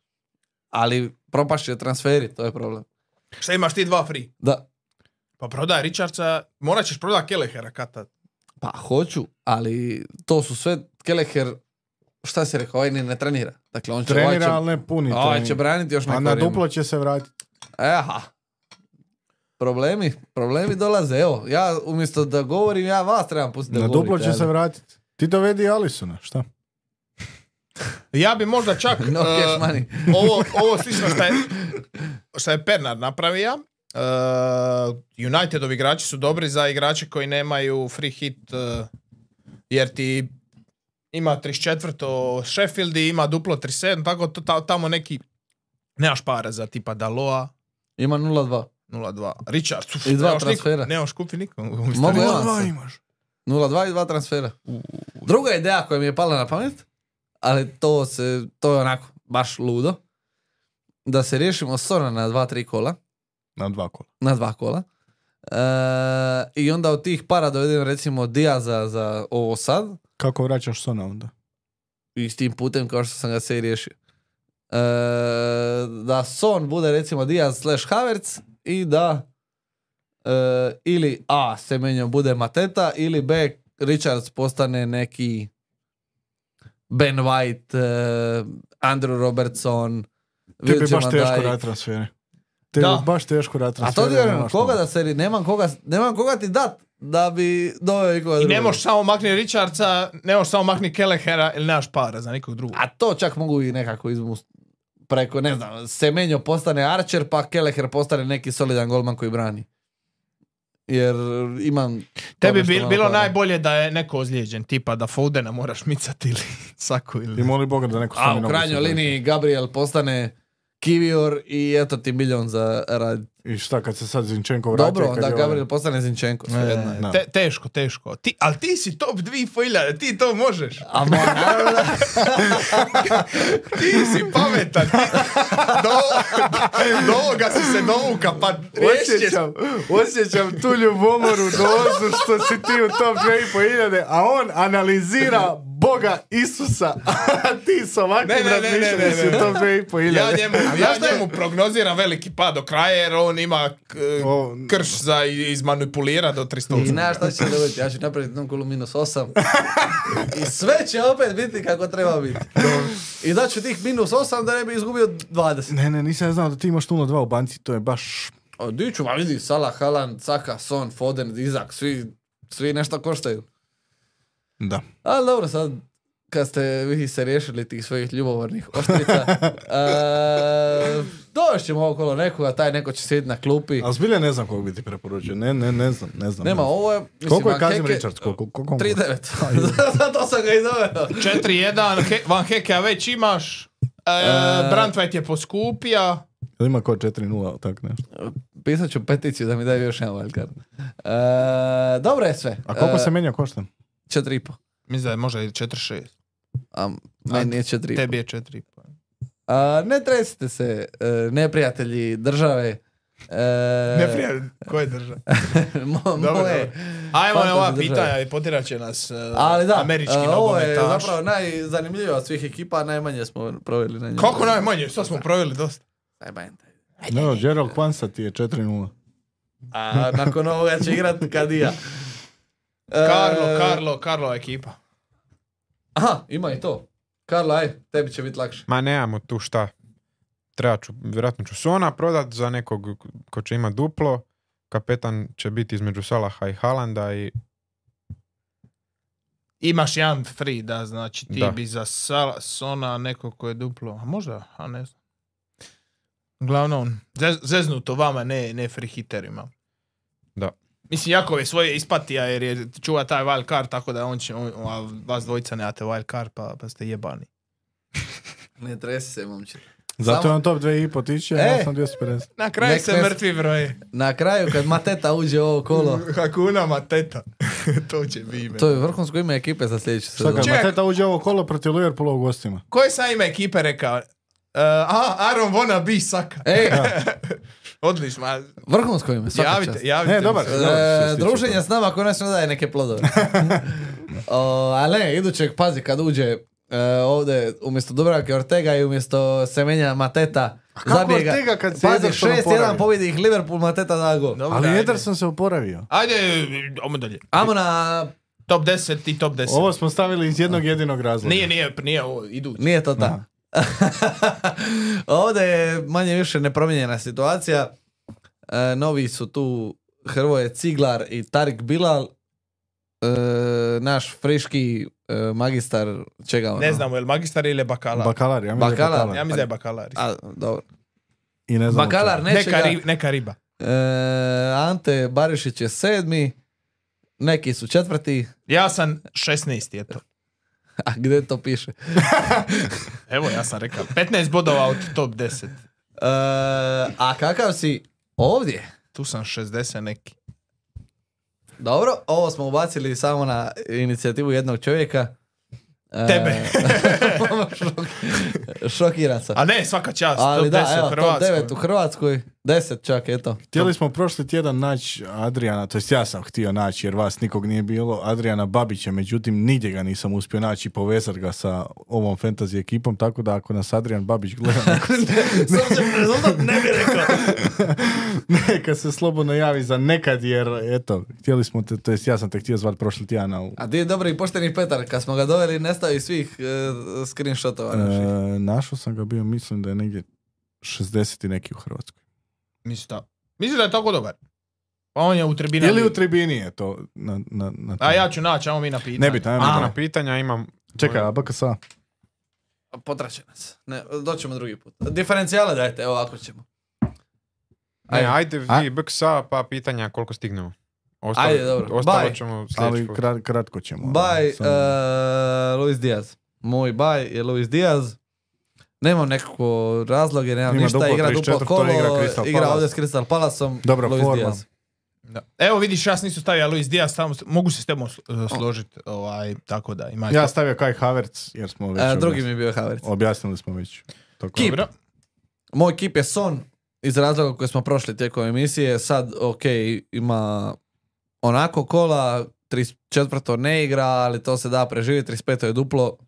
Ali propašće transferi, to je problem. Šta imaš ti dva free? Da, Pa prodaj Richardsa, morat ćeš prodati Kelehera katad. pa hoću, ali to su sve, Keleher, šta si rekao, ovaj ni ne trenira. Dakle, on će, ovaj Trenira, će, ali ne puni ovaj trening. će braniti još neko A na vrijeme. duplo će se vratiti. Aha. Problemi, problemi dolaze, evo, ja umjesto da govorim, ja vas trebam pustiti da Na govorite. duplo će ajde. se vratiti. Ti dovedi Alisona, šta? Ja bi možda čak No uh, cash money. ovo, ovo slično što je, što je Pernar napravio. Uh, Unitedovi igrači su dobri za igrače koji nemaju free hit, uh, jer ti ima trideset četvrto Sheffield i ima duplo trideset sedam, tako to, ta- tamo neki nemaš para za tipa Daloa Ima nula dva. nula dva. Richard, uf, I dva nemaš transfera. Niko, nemaš kupi nikom. Mogu ja Nula dva se. imaš. nula dva i dva transfera. Druga ideja koja mi je pala na pamet, ali to se, to je onako baš ludo, da se riješimo Sona na dva, tri kola, Na dva kola. na dva kola, e, i onda od tih para dovedemo recimo Diaza za ovo sad, Kako vraćaš Sona onda? i s tim putem kao što sam ga se i riješio. E, da Son bude recimo Diaz slash Havertz i da e, ili A Semenyo bude Mateta ili B Richards postane neki Ben White, e, Andrew Robertson, Ti bi Virgil baš van teško Dijk. raditi transfere. Ti Da. bi baš teško raditi A transfere. to ti kažem, nemaš koga novac. da se, nemam koga, nemam koga ti dat da bi doveo ikoga I drugoga. ne možeš samo makni Richardsa, ne možeš samo makni Kelehera ili nemaš para za nikog drugog. A to čak mogu i nekako izmust preko, ne znam, Semenyo postane Archer, pa Kelleher postane neki solidan golman koji brani. Jer imam... Tebi toga bi što bilo malo para. najbolje da je neko ozlijeđen, tipa da Fodena moraš micati ili Saku ili... I moli Boga da neko A stavi u nogu krajnjoj sad. liniji Gabriel postane Kivior i eto ti milion za rad. I šta kad se sad Zinčenko vrati? Dobro, kad onda je ovaj- Gabriel postane Zinchenko. svejedno je. Da. Te, teško, teško. Ti, ali ti si top dvije i pol hiljade, ti to možeš. A mo, naravno da... Ti si pametan. Ti, do, do ovoga si se dovuka, pa riješit ćeš. Osjećam, osjećam tu ljubomoru dozu što si ti u top dvije i pol hiljade, a on analizira Boga Isusa, a ti s ovakvim Ne, ne, ne, ne, razmišljanjem ne, si u ne. top dvije i pol Ja hiljade. njemu, ja njemu prognoziram veliki pad do kraja jer on ima k- O, krš za izmanipulira do tristo I osam. znaš šta će se dogoditi, ja ću napraviti jednom kolu minus osam i sve će opet biti kako treba biti. I daću tih minus osam da ne bi izgubio dvadeset. Ne, ne, nisam ja znao da ti imaš nula dva u banci, to je baš... A di ću, ma vidi, Salah, Haaland, Saka, Son, Foden, Izak, svi, svi nešto koštaju. Da. Ali dobro, sad kad ste vi se riješili tih svojih ljubomornih oštrica, uh, došćemo okolo nekoga, taj neko će sjediti na klupi. Ali zbilja ne znam kog bi ti preporučio, ne, ne, ne znam, ne znam. Nema, ne znam. ovo je... Mislim, Koliko je Van Kazim Heke- Richards? Koliko, koliko, tri devet. Zato sam ga i doveo. četiri jedan, He- Van Hekea već imaš. E, Brandtweit je poskupija. Ima ko četiri nula, tak nešto. Pisat ću peticiju da mi daju još jedan wildcard. Uh, dobro je sve. A koliko E, se menja košta? Četiri i po. Mislim da je možda i četiri šest. A meni je četiri i po. Tebi je četiri i po. A, ne tresite se, e, neprijatelji države. E, Ne prije, koje države? mo, Dobro, moje. dobro. Ajmo na Fantasy ova države. pitanja i potirat će nas uh, Ali da, američki e, ovo je nogometaš. zapravo najzanimljivije od svih ekipa, najmanje smo proveli na njemu. Kako najmanje? Sad smo proveli dosta. Najmanje. No, Gerald Kwanza ti je četiri nula. A nakon ovoga će igrat Kadija. E, Karlo, Karlo, Karlo ekipa. Aha, ima i to. Karlo, aj, tebi će biti lakše. Ma nemamo tu šta. Treba ću, vjerojatno ću Sona prodat za nekog ko će ima duplo. Kapetan će biti između Salaha i Haalanda i Imaš jedan free, da, znači ti Da. bi za Sal- Sona neko ko je duplo, a možda, a ne znam. Uglavnom, zez, zeznuto vama, ne, ne free hiterima. Da. Mislim, Jakov je svoje ispatija jer je čuva taj wild card, tako da on će, on, a vas dvojica nemate wild card, pa, pa ste jebani. Ne tresi se, momče. Zato Samo- je on top dvije i pol tisuće, E! ja sam dvjesto pedeset. Na kraju Nek se ne- mrtvi broj. Na kraju, kad Mateta uđe u ovo kolo, Hakuna Mateta. To će bi ime. to je vrhunsko ime ekipe za sljedeću Šta sezonu. kad Čekaj. Mateta uđe u ovo kolo protiv Liverpoola u gostima? Koje sam ime ekipe rekao? Uh, aha, Aaron wanna be Saka. Ej, Odlično. ma, vrhunsko ime, svaka čast. Javite, javite. Ne, mi dobar. se. Dobro, što E, se tiče druženje toga. s nama konačno daje neke plodove. o, ali ne, idućeg, pazi, kad uđe e, ovdje umjesto Dubravke Ortega i umjesto Semenja Mateta, kako zabije ga- Ortega kad se pazi, Ederson šest jedan oporavio? pobjedi ih Liverpool, Mateta da gol. Dobro, Ali ajde. Ederson se oporavio. Ajde, ajmo dalje. Amo na... Top deset i top deset. Ovo smo stavili iz jednog jedinog razloga. Nije, nije, nije ovo, idući. Nije to tako. Ovdje je manje više nepromijenjena situacija. E, novi su tu Hrvoje Ciglar i Tarik Bilal. E, naš friški e, magistar, čega ono? Ne znamo, je li magistar ili je bakalar? Bakalar, ja mislim da je Bakalar. Bakalar. Ja mislim da je bakalar. A, dobro. I ne znam Bakalar uopće. neće Neka, ga. ri, neka riba. E, Ante Barišić je sedmi. Neki su četvrti. Ja sam šesnaesti, eto. A gdje to piše? Evo, ja sam rekao. petnaest bodova od top deset. E, a kakav si ovdje? Tu sam šezdeset neki. Dobro, ovo smo ubacili samo na inicijativu jednog čovjeka. E, Tebe. šok, šokiran sam. A ne, svaka čast. Ali top da, deset evo, u top Hrvatskoj. devet u Hrvatskoj, deset čak, eto. Htjeli smo prošli tjedan naći Adriana, to jest ja sam htio naći jer vas nikog nije bilo, Adriana Babića, međutim nigdje ga nisam uspio naći i povezati ga sa ovom fantasy ekipom, tako da ako nas Adrian Babić gleda, S obzirom na rezultat ne bi rekao. neka se slobodno javi za nekad jer eto, htjeli smo te, to jest ja sam te htio zvati prošli tjedan, ali A ti je dobri i pošteni Petar, kad smo ga doveli, nestao iz svih e, screenshotova. naših. e, našao sam ga bio, mislim da je negdje šezdeset i neki u Hrvatskoj. Mislim da. Mislim da je tako dobar. Pa on je u tribinama. Ili u tribini je to na, na, na A ja ću naći, ajmo mi na pitanje. Nebitno, ajmo Ako na na pitanja imam... Čekaj, a B K S A? Potraće nas. Ne, doćemo drugi put. Diferencijale dajte, evo ako ćemo. Ne, ajde A- vi B K S A pa pitanja koliko stignemo. Ostalo, Ajde, dobro. Ostalo Bye. ćemo sljedeći Ali put. krat, kratko ćemo. Baj, Samo- uh, Luis Diaz. Moj baj je Luis Diaz. Nemam nekako razloge, nemam Ima ništa, duplo igra trideset duplo četiri, kolo, igra igra, Crystal Palace. ovdje s Crystal Palaceom. Dobra Luis forma. Diaz. Da. Evo vidiš, ja sam isto stavio Luis Diaz, tamo, mogu se s tebom uh, složiti, ovaj, tako da ima. Ja stavio Kai Havertz jer smo već E, drugi objasnili, mi je bio Havertz. objasnili smo već. To kao- Kip. Dobro. Moj kip je Son, iz razloga koje smo prošli tijekom emisije. Sad, ok, ima onako kola, trideset četvrto ne igra, ali to se da preživjeti, trideset peto je duplo,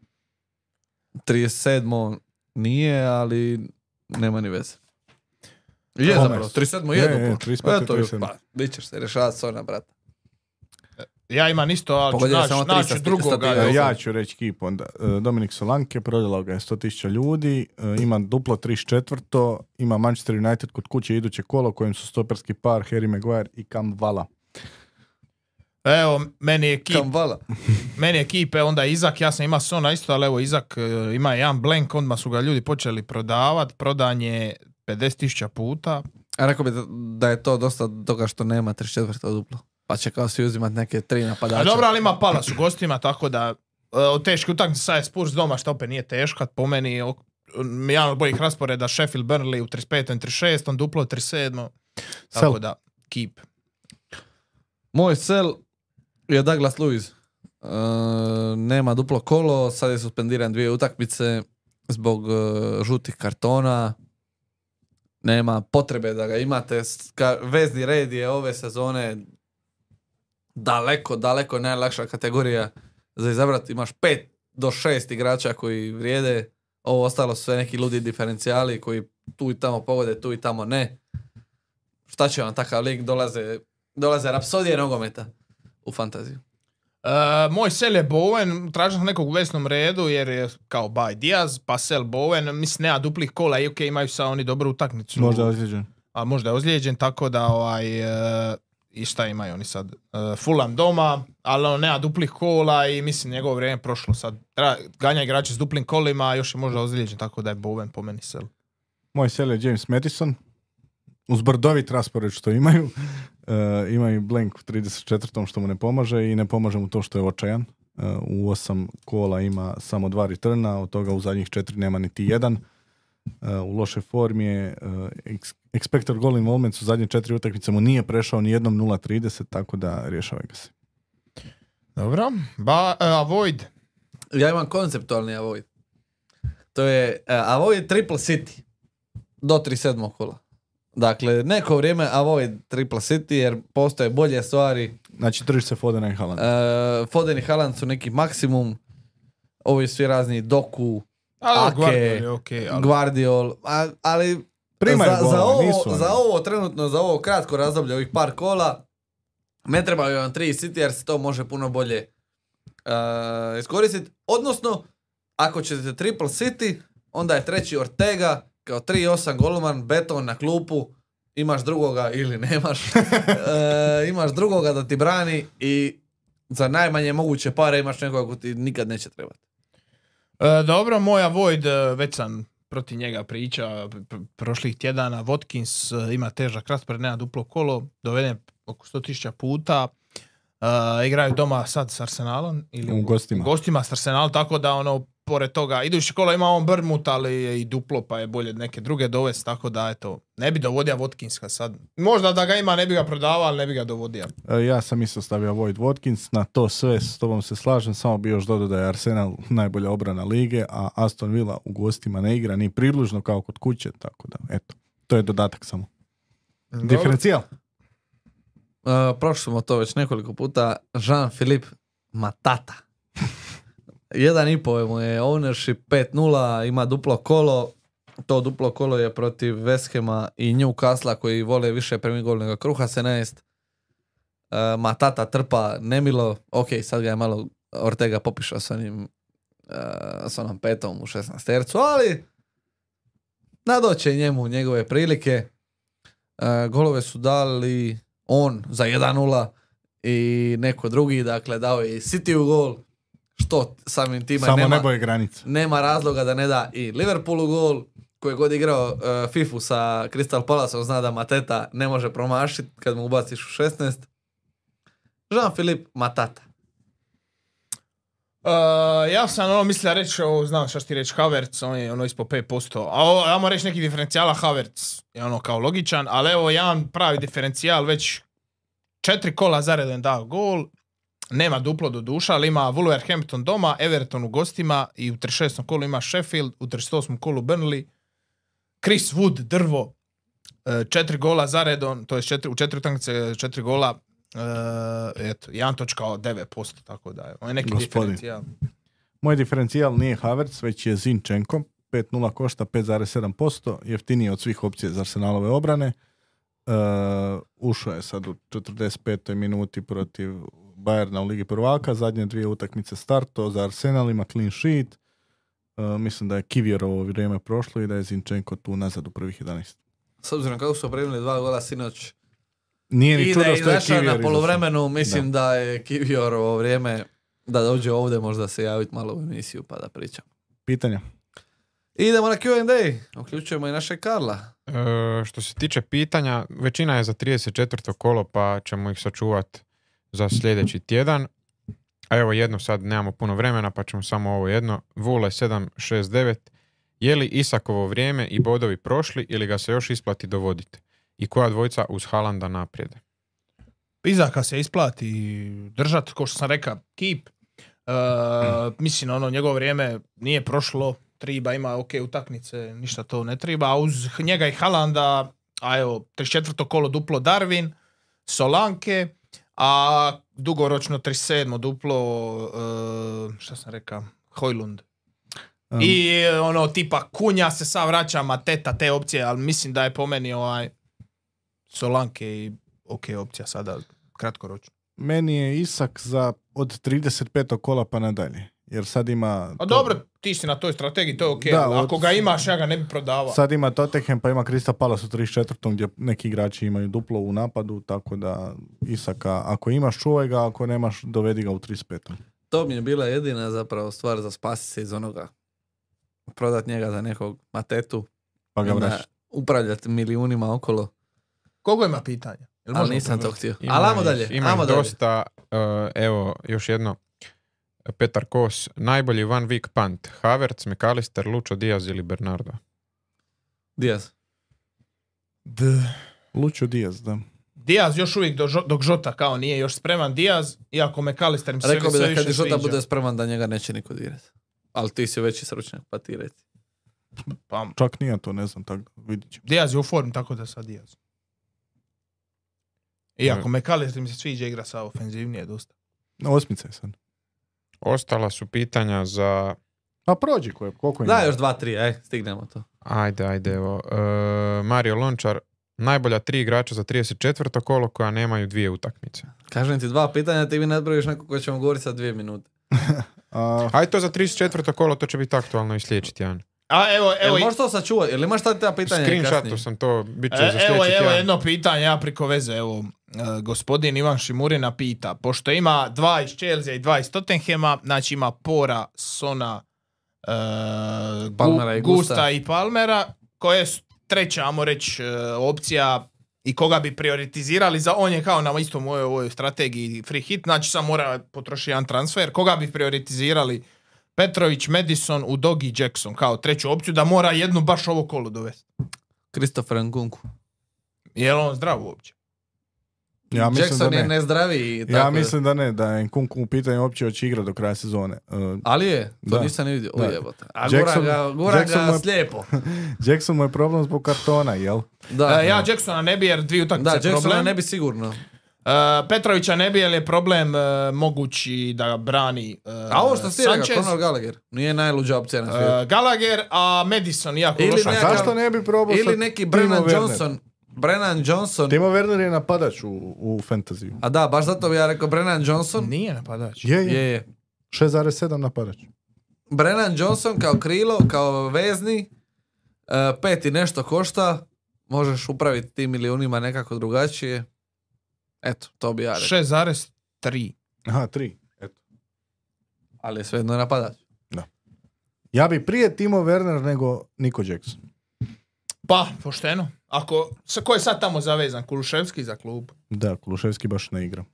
trideset sedmo nije, ali nema ni veze. Je Kome? zapravo, trideset sedmo Je, je je, duplo. trideset peto, Eto, trideset sedmo. pa, di ćeš se rješavati Sona, brate. Ja imam isto, ali ću Pogodio naći, samo tri naći sa- drugoga. sa- E, evo. ja ću reći kip onda. E, Dominik Solanke, prodalo ga je sto tisuća ljudi, e, ima duplo trideset četvrto, ima Manchester United kod kuće iduće kolo kojem su stoperski par Harry Maguire i Cam Vala. Evo, meni je kip, Kamvala. meni je kip, evo onda Izak, ja sam imao Sona isto, ali evo Izak e, ima jedan blank, odmah su ga ljudi počeli prodavat, prodan je pedeset tisuća puta. A rekao bi da, da je to dosta toga što nema trideset četvrto duplo. Pa će kao svi uzimati neke tri napadača. A dobro, ali ima Palace u gostima, tako da e, od teške utakmice sad je Spurs doma, što opet nije teška, po meni ok, jedan od boljih rasporeda Sheffield Burnley u trideset petom i trideset šestom, duplo u trideset sedmom. Tako Sel. da, keep. Moj sel je Douglas Luiz. E, nema duplo kolo, sad je suspendiran dvije utakmice zbog e, žutih kartona. Nema potrebe da ga imate. Ska- vezni red je ove sezone daleko, daleko najlakša kategorija za izabrati. Imaš pet do šest igrača koji vrijede. Ovo ostalo su sve neki ludi diferencijali koji tu i tamo pogode, tu i tamo ne. Šta će vam takav lik? Dolaze, dolaze rapsodije nogometa u fantaziju. moj sel je Bowen, tražio sam nekog u vesnom redu jer je kao Bay Diaz, pa sel Bowen, mislim nema duplih kola i ok, imaju sa oni dobru utakmicu. Možda je ozlijeđen. A možda je ozlijeđen, tako da ovaj, uh, i šta imaju oni sad? Uh, Fulham doma, ali ono, nema duplih kola i mislim njegovo vrijeme prošlo sad. Treba ganja igrače s duplim kolima, a još je možda ozlijeđen, tako da je Bowen po meni sel. Moj sel je James Madison. Uz brdovit raspored što imaju. Uh, imaju blank u trideset četvrtom što mu ne pomaže i ne pomaže mu to što je očajan. Uh, u osam kola ima samo dva returna, od toga u zadnjih četiri nema niti jedan. Uh, u lošoj formi je uh, ex- expected goal involvement u zadnje četiri utakmice mu nije prešao ni jednom nula trideset, tako da rješava ga se. Dobro. Ba, uh, avoid. Ja imam konceptualni avoid. To je uh, avoid triple city do trideset sedmog kola. Dakle, neko vrijeme avoid triple city jer postoje bolje stvari. Znači drži se Fodena i Haaland. Uh, Foden i Haaland su neki maksimum. Ovi svi razni Doku, Ali Ake, Guardiol je okej, ali- Guardiol, a, ali Primaju za, golove, za, ovo, nisu oni. za ovo trenutno, za ovo kratko razdoblje, ovih par kola, ne trebaju vam tri City jer se to može puno bolje uh, iskoristiti. Odnosno, ako ćete triple City, onda je treći Ortega, kao tri osam golman, beton na klupu, imaš drugoga ili nemaš, uh, imaš drugoga da ti brani i za najmanje moguće pare imaš nekoga ko ti nikad neće trebati. E, dobro, moj avoid, e, već sam protiv njega priča pr- prošlih tjedana. Watkins e, ima težak raspored, nema duplo kolo, doveden oko sto tisuća puta. E, igraju doma sad s Arsenalom. Ili U gostima. U gostima s Arsenalom, tako da ono, pored toga, idući kola ima on Bournemouth, ali je i duplo, pa je bolje neke druge dovesti, tako da, eto, ne bi dovodio Watkinsa sad. Možda da ga ima, ne bi ga prodavao, ali ne bi ga dovodio. E, ja sam isto stavio Avoid Watkins, na to sve s tobom se slažem, samo bi još dodao da je Arsenal najbolja obrana lige, a Aston Villa u gostima ne igra ni približno kao kod kuće, tako da, eto, to je dodatak samo. Diferencijal. Uh, prošli smo to već nekoliko puta. Jean-Philippe Matata. Jedan i pol mu je ownership pet nula, ima duplo kolo. To duplo kolo je protiv West Hama i Newcastle koji vole više premijer gol nego kruha sedamnaest. Uh, Matata trpa nemilo. Ok, sad ga je malo Ortega popišao s onim uh, s onom petom u šesnaestercu, ali nadoće njemu njegove prilike. Uh, golove su dali on za jedan nula i neko drugi, dakle dao je i City u gol, što samim time Samo nema, nebo je granica. nema razloga da ne da i Liverpoolu gol. Koji je god igrao uh, Fifu sa Crystal Palaceom zna da Mateta ne može promašiti kad mu ubaciš u šesnaest. Jean-Philippe Matata. Uh, ja sam ono mislio reći, o, znam šta ti reći, Havertz, on je ono ispod pet posto, a ovo, ja moram reći neki diferencijala, Havertz je ono kao logičan, ali evo jedan pravi diferencijal, već četiri kola zaredom dao gol, nema duplo do duša, ali ima Wolverhampton doma, Everton u gostima i u trideset šestom kolu ima Sheffield, u trideset osmom kolu Burnley, Chris Wood, drvo, četiri gola zaredom, to je četiri, u četiri utakmice četiri gola, Uh, eto, jedan točka devet posto, tako da je. On je neki Gospodin. diferencijal. Moj diferencijal nije Havertz, već je Zinchenko. pet nula košta pet zarez sedam posto, jeftiniji od svih opcije za Arsenalove obrane. Uh, ušao je sad u četrdeset petoj minuti protiv Bayerna u Ligi prvaka, zadnje dvije utakmice starto za Arsenal, ima clean sheet. Uh, mislim da je Kivjerovo vrijeme prošlo i da je Zinchenko tu nazad u prvih jedanaest. S obzirom kako su opremili dva gola sinoć Nije ni i da čudo je što je izašao Kivjer na poluvremenu, mislim da, da je Kivjor ovo vrijeme da dođe ovdje, možda se javiti malo u emisiju pa da pričam. Pitanja. Idemo na Q and A, uključujemo i naše Karla. E, što se tiče pitanja, većina je za trideset četvrto kolo, pa ćemo ih sačuvati za sljedeći tjedan. A evo jedno, sad nemamo puno vremena, pa ćemo samo ovo jedno. Vule sedam šest devet. Je li Isakovo vrijeme i bodovi prošli ili ga se još isplati dovoditi? I koja dvojica uz Haalanda naprijed? Izaka se isplati držat, kao što sam rekao, keep. Uh, mislim, ono, njegovo vrijeme nije prošlo, triba ima ok utakmice, ništa to ne triba, a uz njega i Haalanda, a evo, trideset četvrto kolo duplo Darwin, Solanke, a dugoročno trideset sedmo duplo, uh, šta sam rekao, Hojlund. Um, I ono, tipa, Kunja se sad vraća, Mateta, te opcije, ali mislim da je po meni ovaj Solanke i ok opcija sada, kratkoročno. meni je Isak za od trideset petog kola pa nadalje. Jer sad ima... A dobro, ti si na toj strategiji, to je okej. Da, Ako od- ga imaš, ja ga ne bi prodavao. Sad ima Tottenham pa ima Crystal Palace u trideset četvrtom gdje neki igrači imaju duplo u napadu, tako da Isaka, ako imaš čuvaj ga, ako nemaš dovedi ga u trideset petom. To mi je bila jedina zapravo stvar za spasiti se iz onoga. Prodat njega za nekog matetu. Pa ga onda vraćaš. upravljati milijunima okolo. Kogo ima pitanja? Jel Ali možemo nisam to prebrati? htio. Ima Ali ajmo ih- dalje. Ima Ajmo ih dalje. dosta, uh, evo, još jedno. Petar Kos, najbolji one week punt. Havertz, McAllister, Lucho Diaz ili Bernardo? Diaz. D. Lucho Diaz, da. Diaz još uvijek do, dok Žota kao nije još spreman Diaz, iako McAllister mi se Rekao bi sve da kad više je Žota sviđa. bude spreman da njega neće niko dirati. Ali ti si veći stručnjak, pa ti reci. Pa, Čak nije to, ne znam, tako da vidit ćemo. Diaz je u formi, tako da sad Diaz. Iako McAllister mi se sviđa igra sa ofenzivnije dosta. Na osmice je sad. Ostala su pitanja za... A prođi koje, koliko ima? Da, još dva, tri, aj, stignemo to. Ajde, ajde, evo. Uh, Mario Lončar, najbolja tri igrača za trideset četvrto kolo koja nemaju dvije utakmice. Kažem ti dva pitanja, ti mi nadbrojiš neko koje ćemo govoriti sa dvije minute. A, Ajde to za trideset četvrto kolo, to će biti aktualno i sljedeći tjedan. A evo, evo, Jel možeš to sačuvati? Jel imaš ta, ta pitanja Screenshotu kasnije? sam to, bit će E, za evo, sljedeći evo tjedan. jedno pitanje, ja priko veze, evo, e, gospodin Ivan Šimurina pita, pošto ima dva iz Chelsea i dva iz Tottenhema, znači ima Pora, Sona, e, Gu- Palmera i Gusta. Gusta i Palmera, koje je treća, ajmo reći, e, opcija i koga bi prioritizirali za, on je kao na istom ovoj, ovoj strategiji free hit, znači sam mora potrošiti jedan transfer, koga bi prioritizirali Petrović, Madison, Udogi, Jackson kao treću opciju, da mora jednu baš ovo kolo dovesti. Christopher Nkunku. Je li on zdrav uopće? ja mislim Jackson da je ne. nezdraviji. Ja tako da- mislim da ne, da je Nkunku u pitanju uopće hoće igrati do kraja sezone. Uh, Ali je, to Da. nisam ni vidio. Da. Ujebote. A Jackson- gura ga, gura Jackson ga mu je- slijepo. Jackson mu je problem zbog kartona, jel? Da, E, ja Jacksona ne bi jer dvije da utakmice Jacksona problem. ne bi sigurno. E, Petrovića ne bi jer je problem e, mogući da ga brani e, A ovo što si ti rekao, Sanchez, Conor Gallagher, nije najluđa opcija na svijetu. e, Gallagher, a Madison jako Ili loša. ne- A zašto ne bi probao Ili sa neki Timo Brennan Werner? Johnson. Brennan Johnson. Timo Werner je napadač u, u fantaziju. A da, baš zato bi ja rekao Brennan Johnson. Nije napadač. Je, Je, je. je. šest zarez sedam napadač. Brennan Johnson kao krilo, kao vezni, e, pet i nešto košta, možeš upraviti tim milijunima nekako drugačije. Eto, to bi ja rekao. šest zarez tri. Aha, tri. Eto. Ali je svejedno napadač. Ja bi prije Timo Werner nego Niko Jackson. Pa, pošteno. Ako, sa, ko je sad tamo zavezan? Kuluševski za klub. Da, Kuluševski baš ne igra.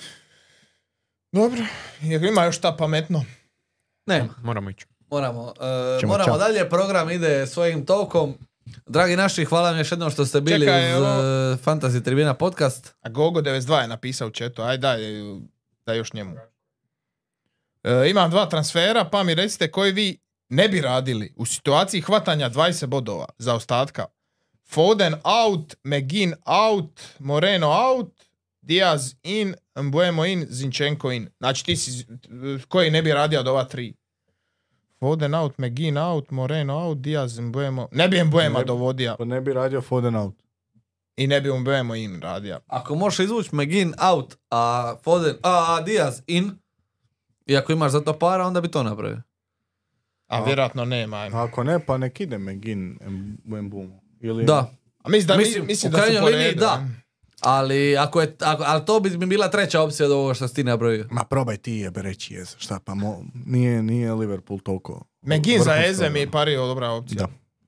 Dobro. Jer ima još ta pametno. Nema. Moramo ići. Moramo, e, Ćemo, moramo čao. dalje, program ide svojim tokom. Dragi naši, hvala vam još jednom što ste bili Čekaj, uz ovo- e, Fantasy Tribina podcast. A Gogo devedeset dva je napisao u chatu. Aj daj, daj još njemu. E, imam dva transfera, pa mi recite koji vi ne bi radili u situaciji hvatanja dvadeset bodova za ostatka. Foden out, McGinn out, Moreno out, Diaz in, Mbuemo in, Zinchenko in. Znači ti si, koji ne bi radio od ova tri? Foden out, McGinn out, Moreno out, Diaz, Mbuemo. Ne bi Mbuema Ne bi- dovodio Pa ne bi radio Foden out. i ne bi Mbuemo in radio. Ako možeš izvući McGinn out, a Foden, a, a Diaz in, i ako imaš za to para, onda bi to napravio. A vjerojatno nema. ajme. Ako ne, pa nek ide McGinn u Embumu. Ili... Da, A mislim da, Mislim, mislim, u da su krajnjoj po liniji redu, da. a? ali ako je, ako, ali to bi mi bila treća opcija od ovoga što si ti nabrojio. Ma probaj ti jebe reći jez. Šta pa, mo... nije, nije Liverpool toliko... McGinn za vrhunsko, Eze mi da. je pario dobra opcija.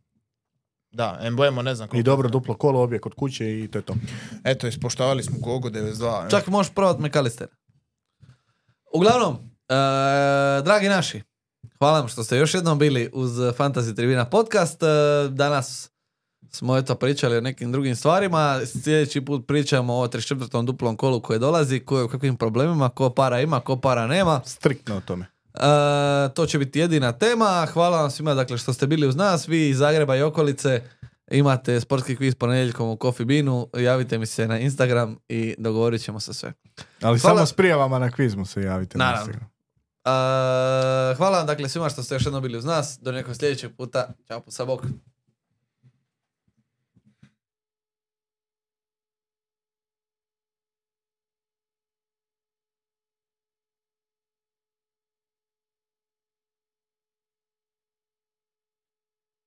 Da. Da, Mbuemo ne znam koliko. I dobro duplo kolo obje kod kuće i to je to. Eto, ispoštovali smo Gogo devedeset dva. Čak možeš probati McAllister. Uglavnom, e, dragi naši, hvala vam što ste još jednom bili uz Fantasy Tribina podcast. E, danas smo eto pričali o nekim drugim stvarima. Sljedeći put pričamo o trideset četvrtom duplom kolu koje dolazi, ko, o kakvim problemima, ko para ima, ko para nema. Striktno o tome. E, to će biti jedina tema. Hvala vam svima dakle, što ste bili uz nas. Vi iz Zagreba i okolice imate sportski kviz ponedjeljkom u Coffee Beanu. Javite mi se na Instagram i dogovorit ćemo se sve. Ali Hvala. samo s prijavama na kvizmu se javite. na Naravno. Instagram. E, hvala vam dakle svima što ste još jednom bili uz nas. Do nekog sljedećeg puta. Ćao, pusa bok.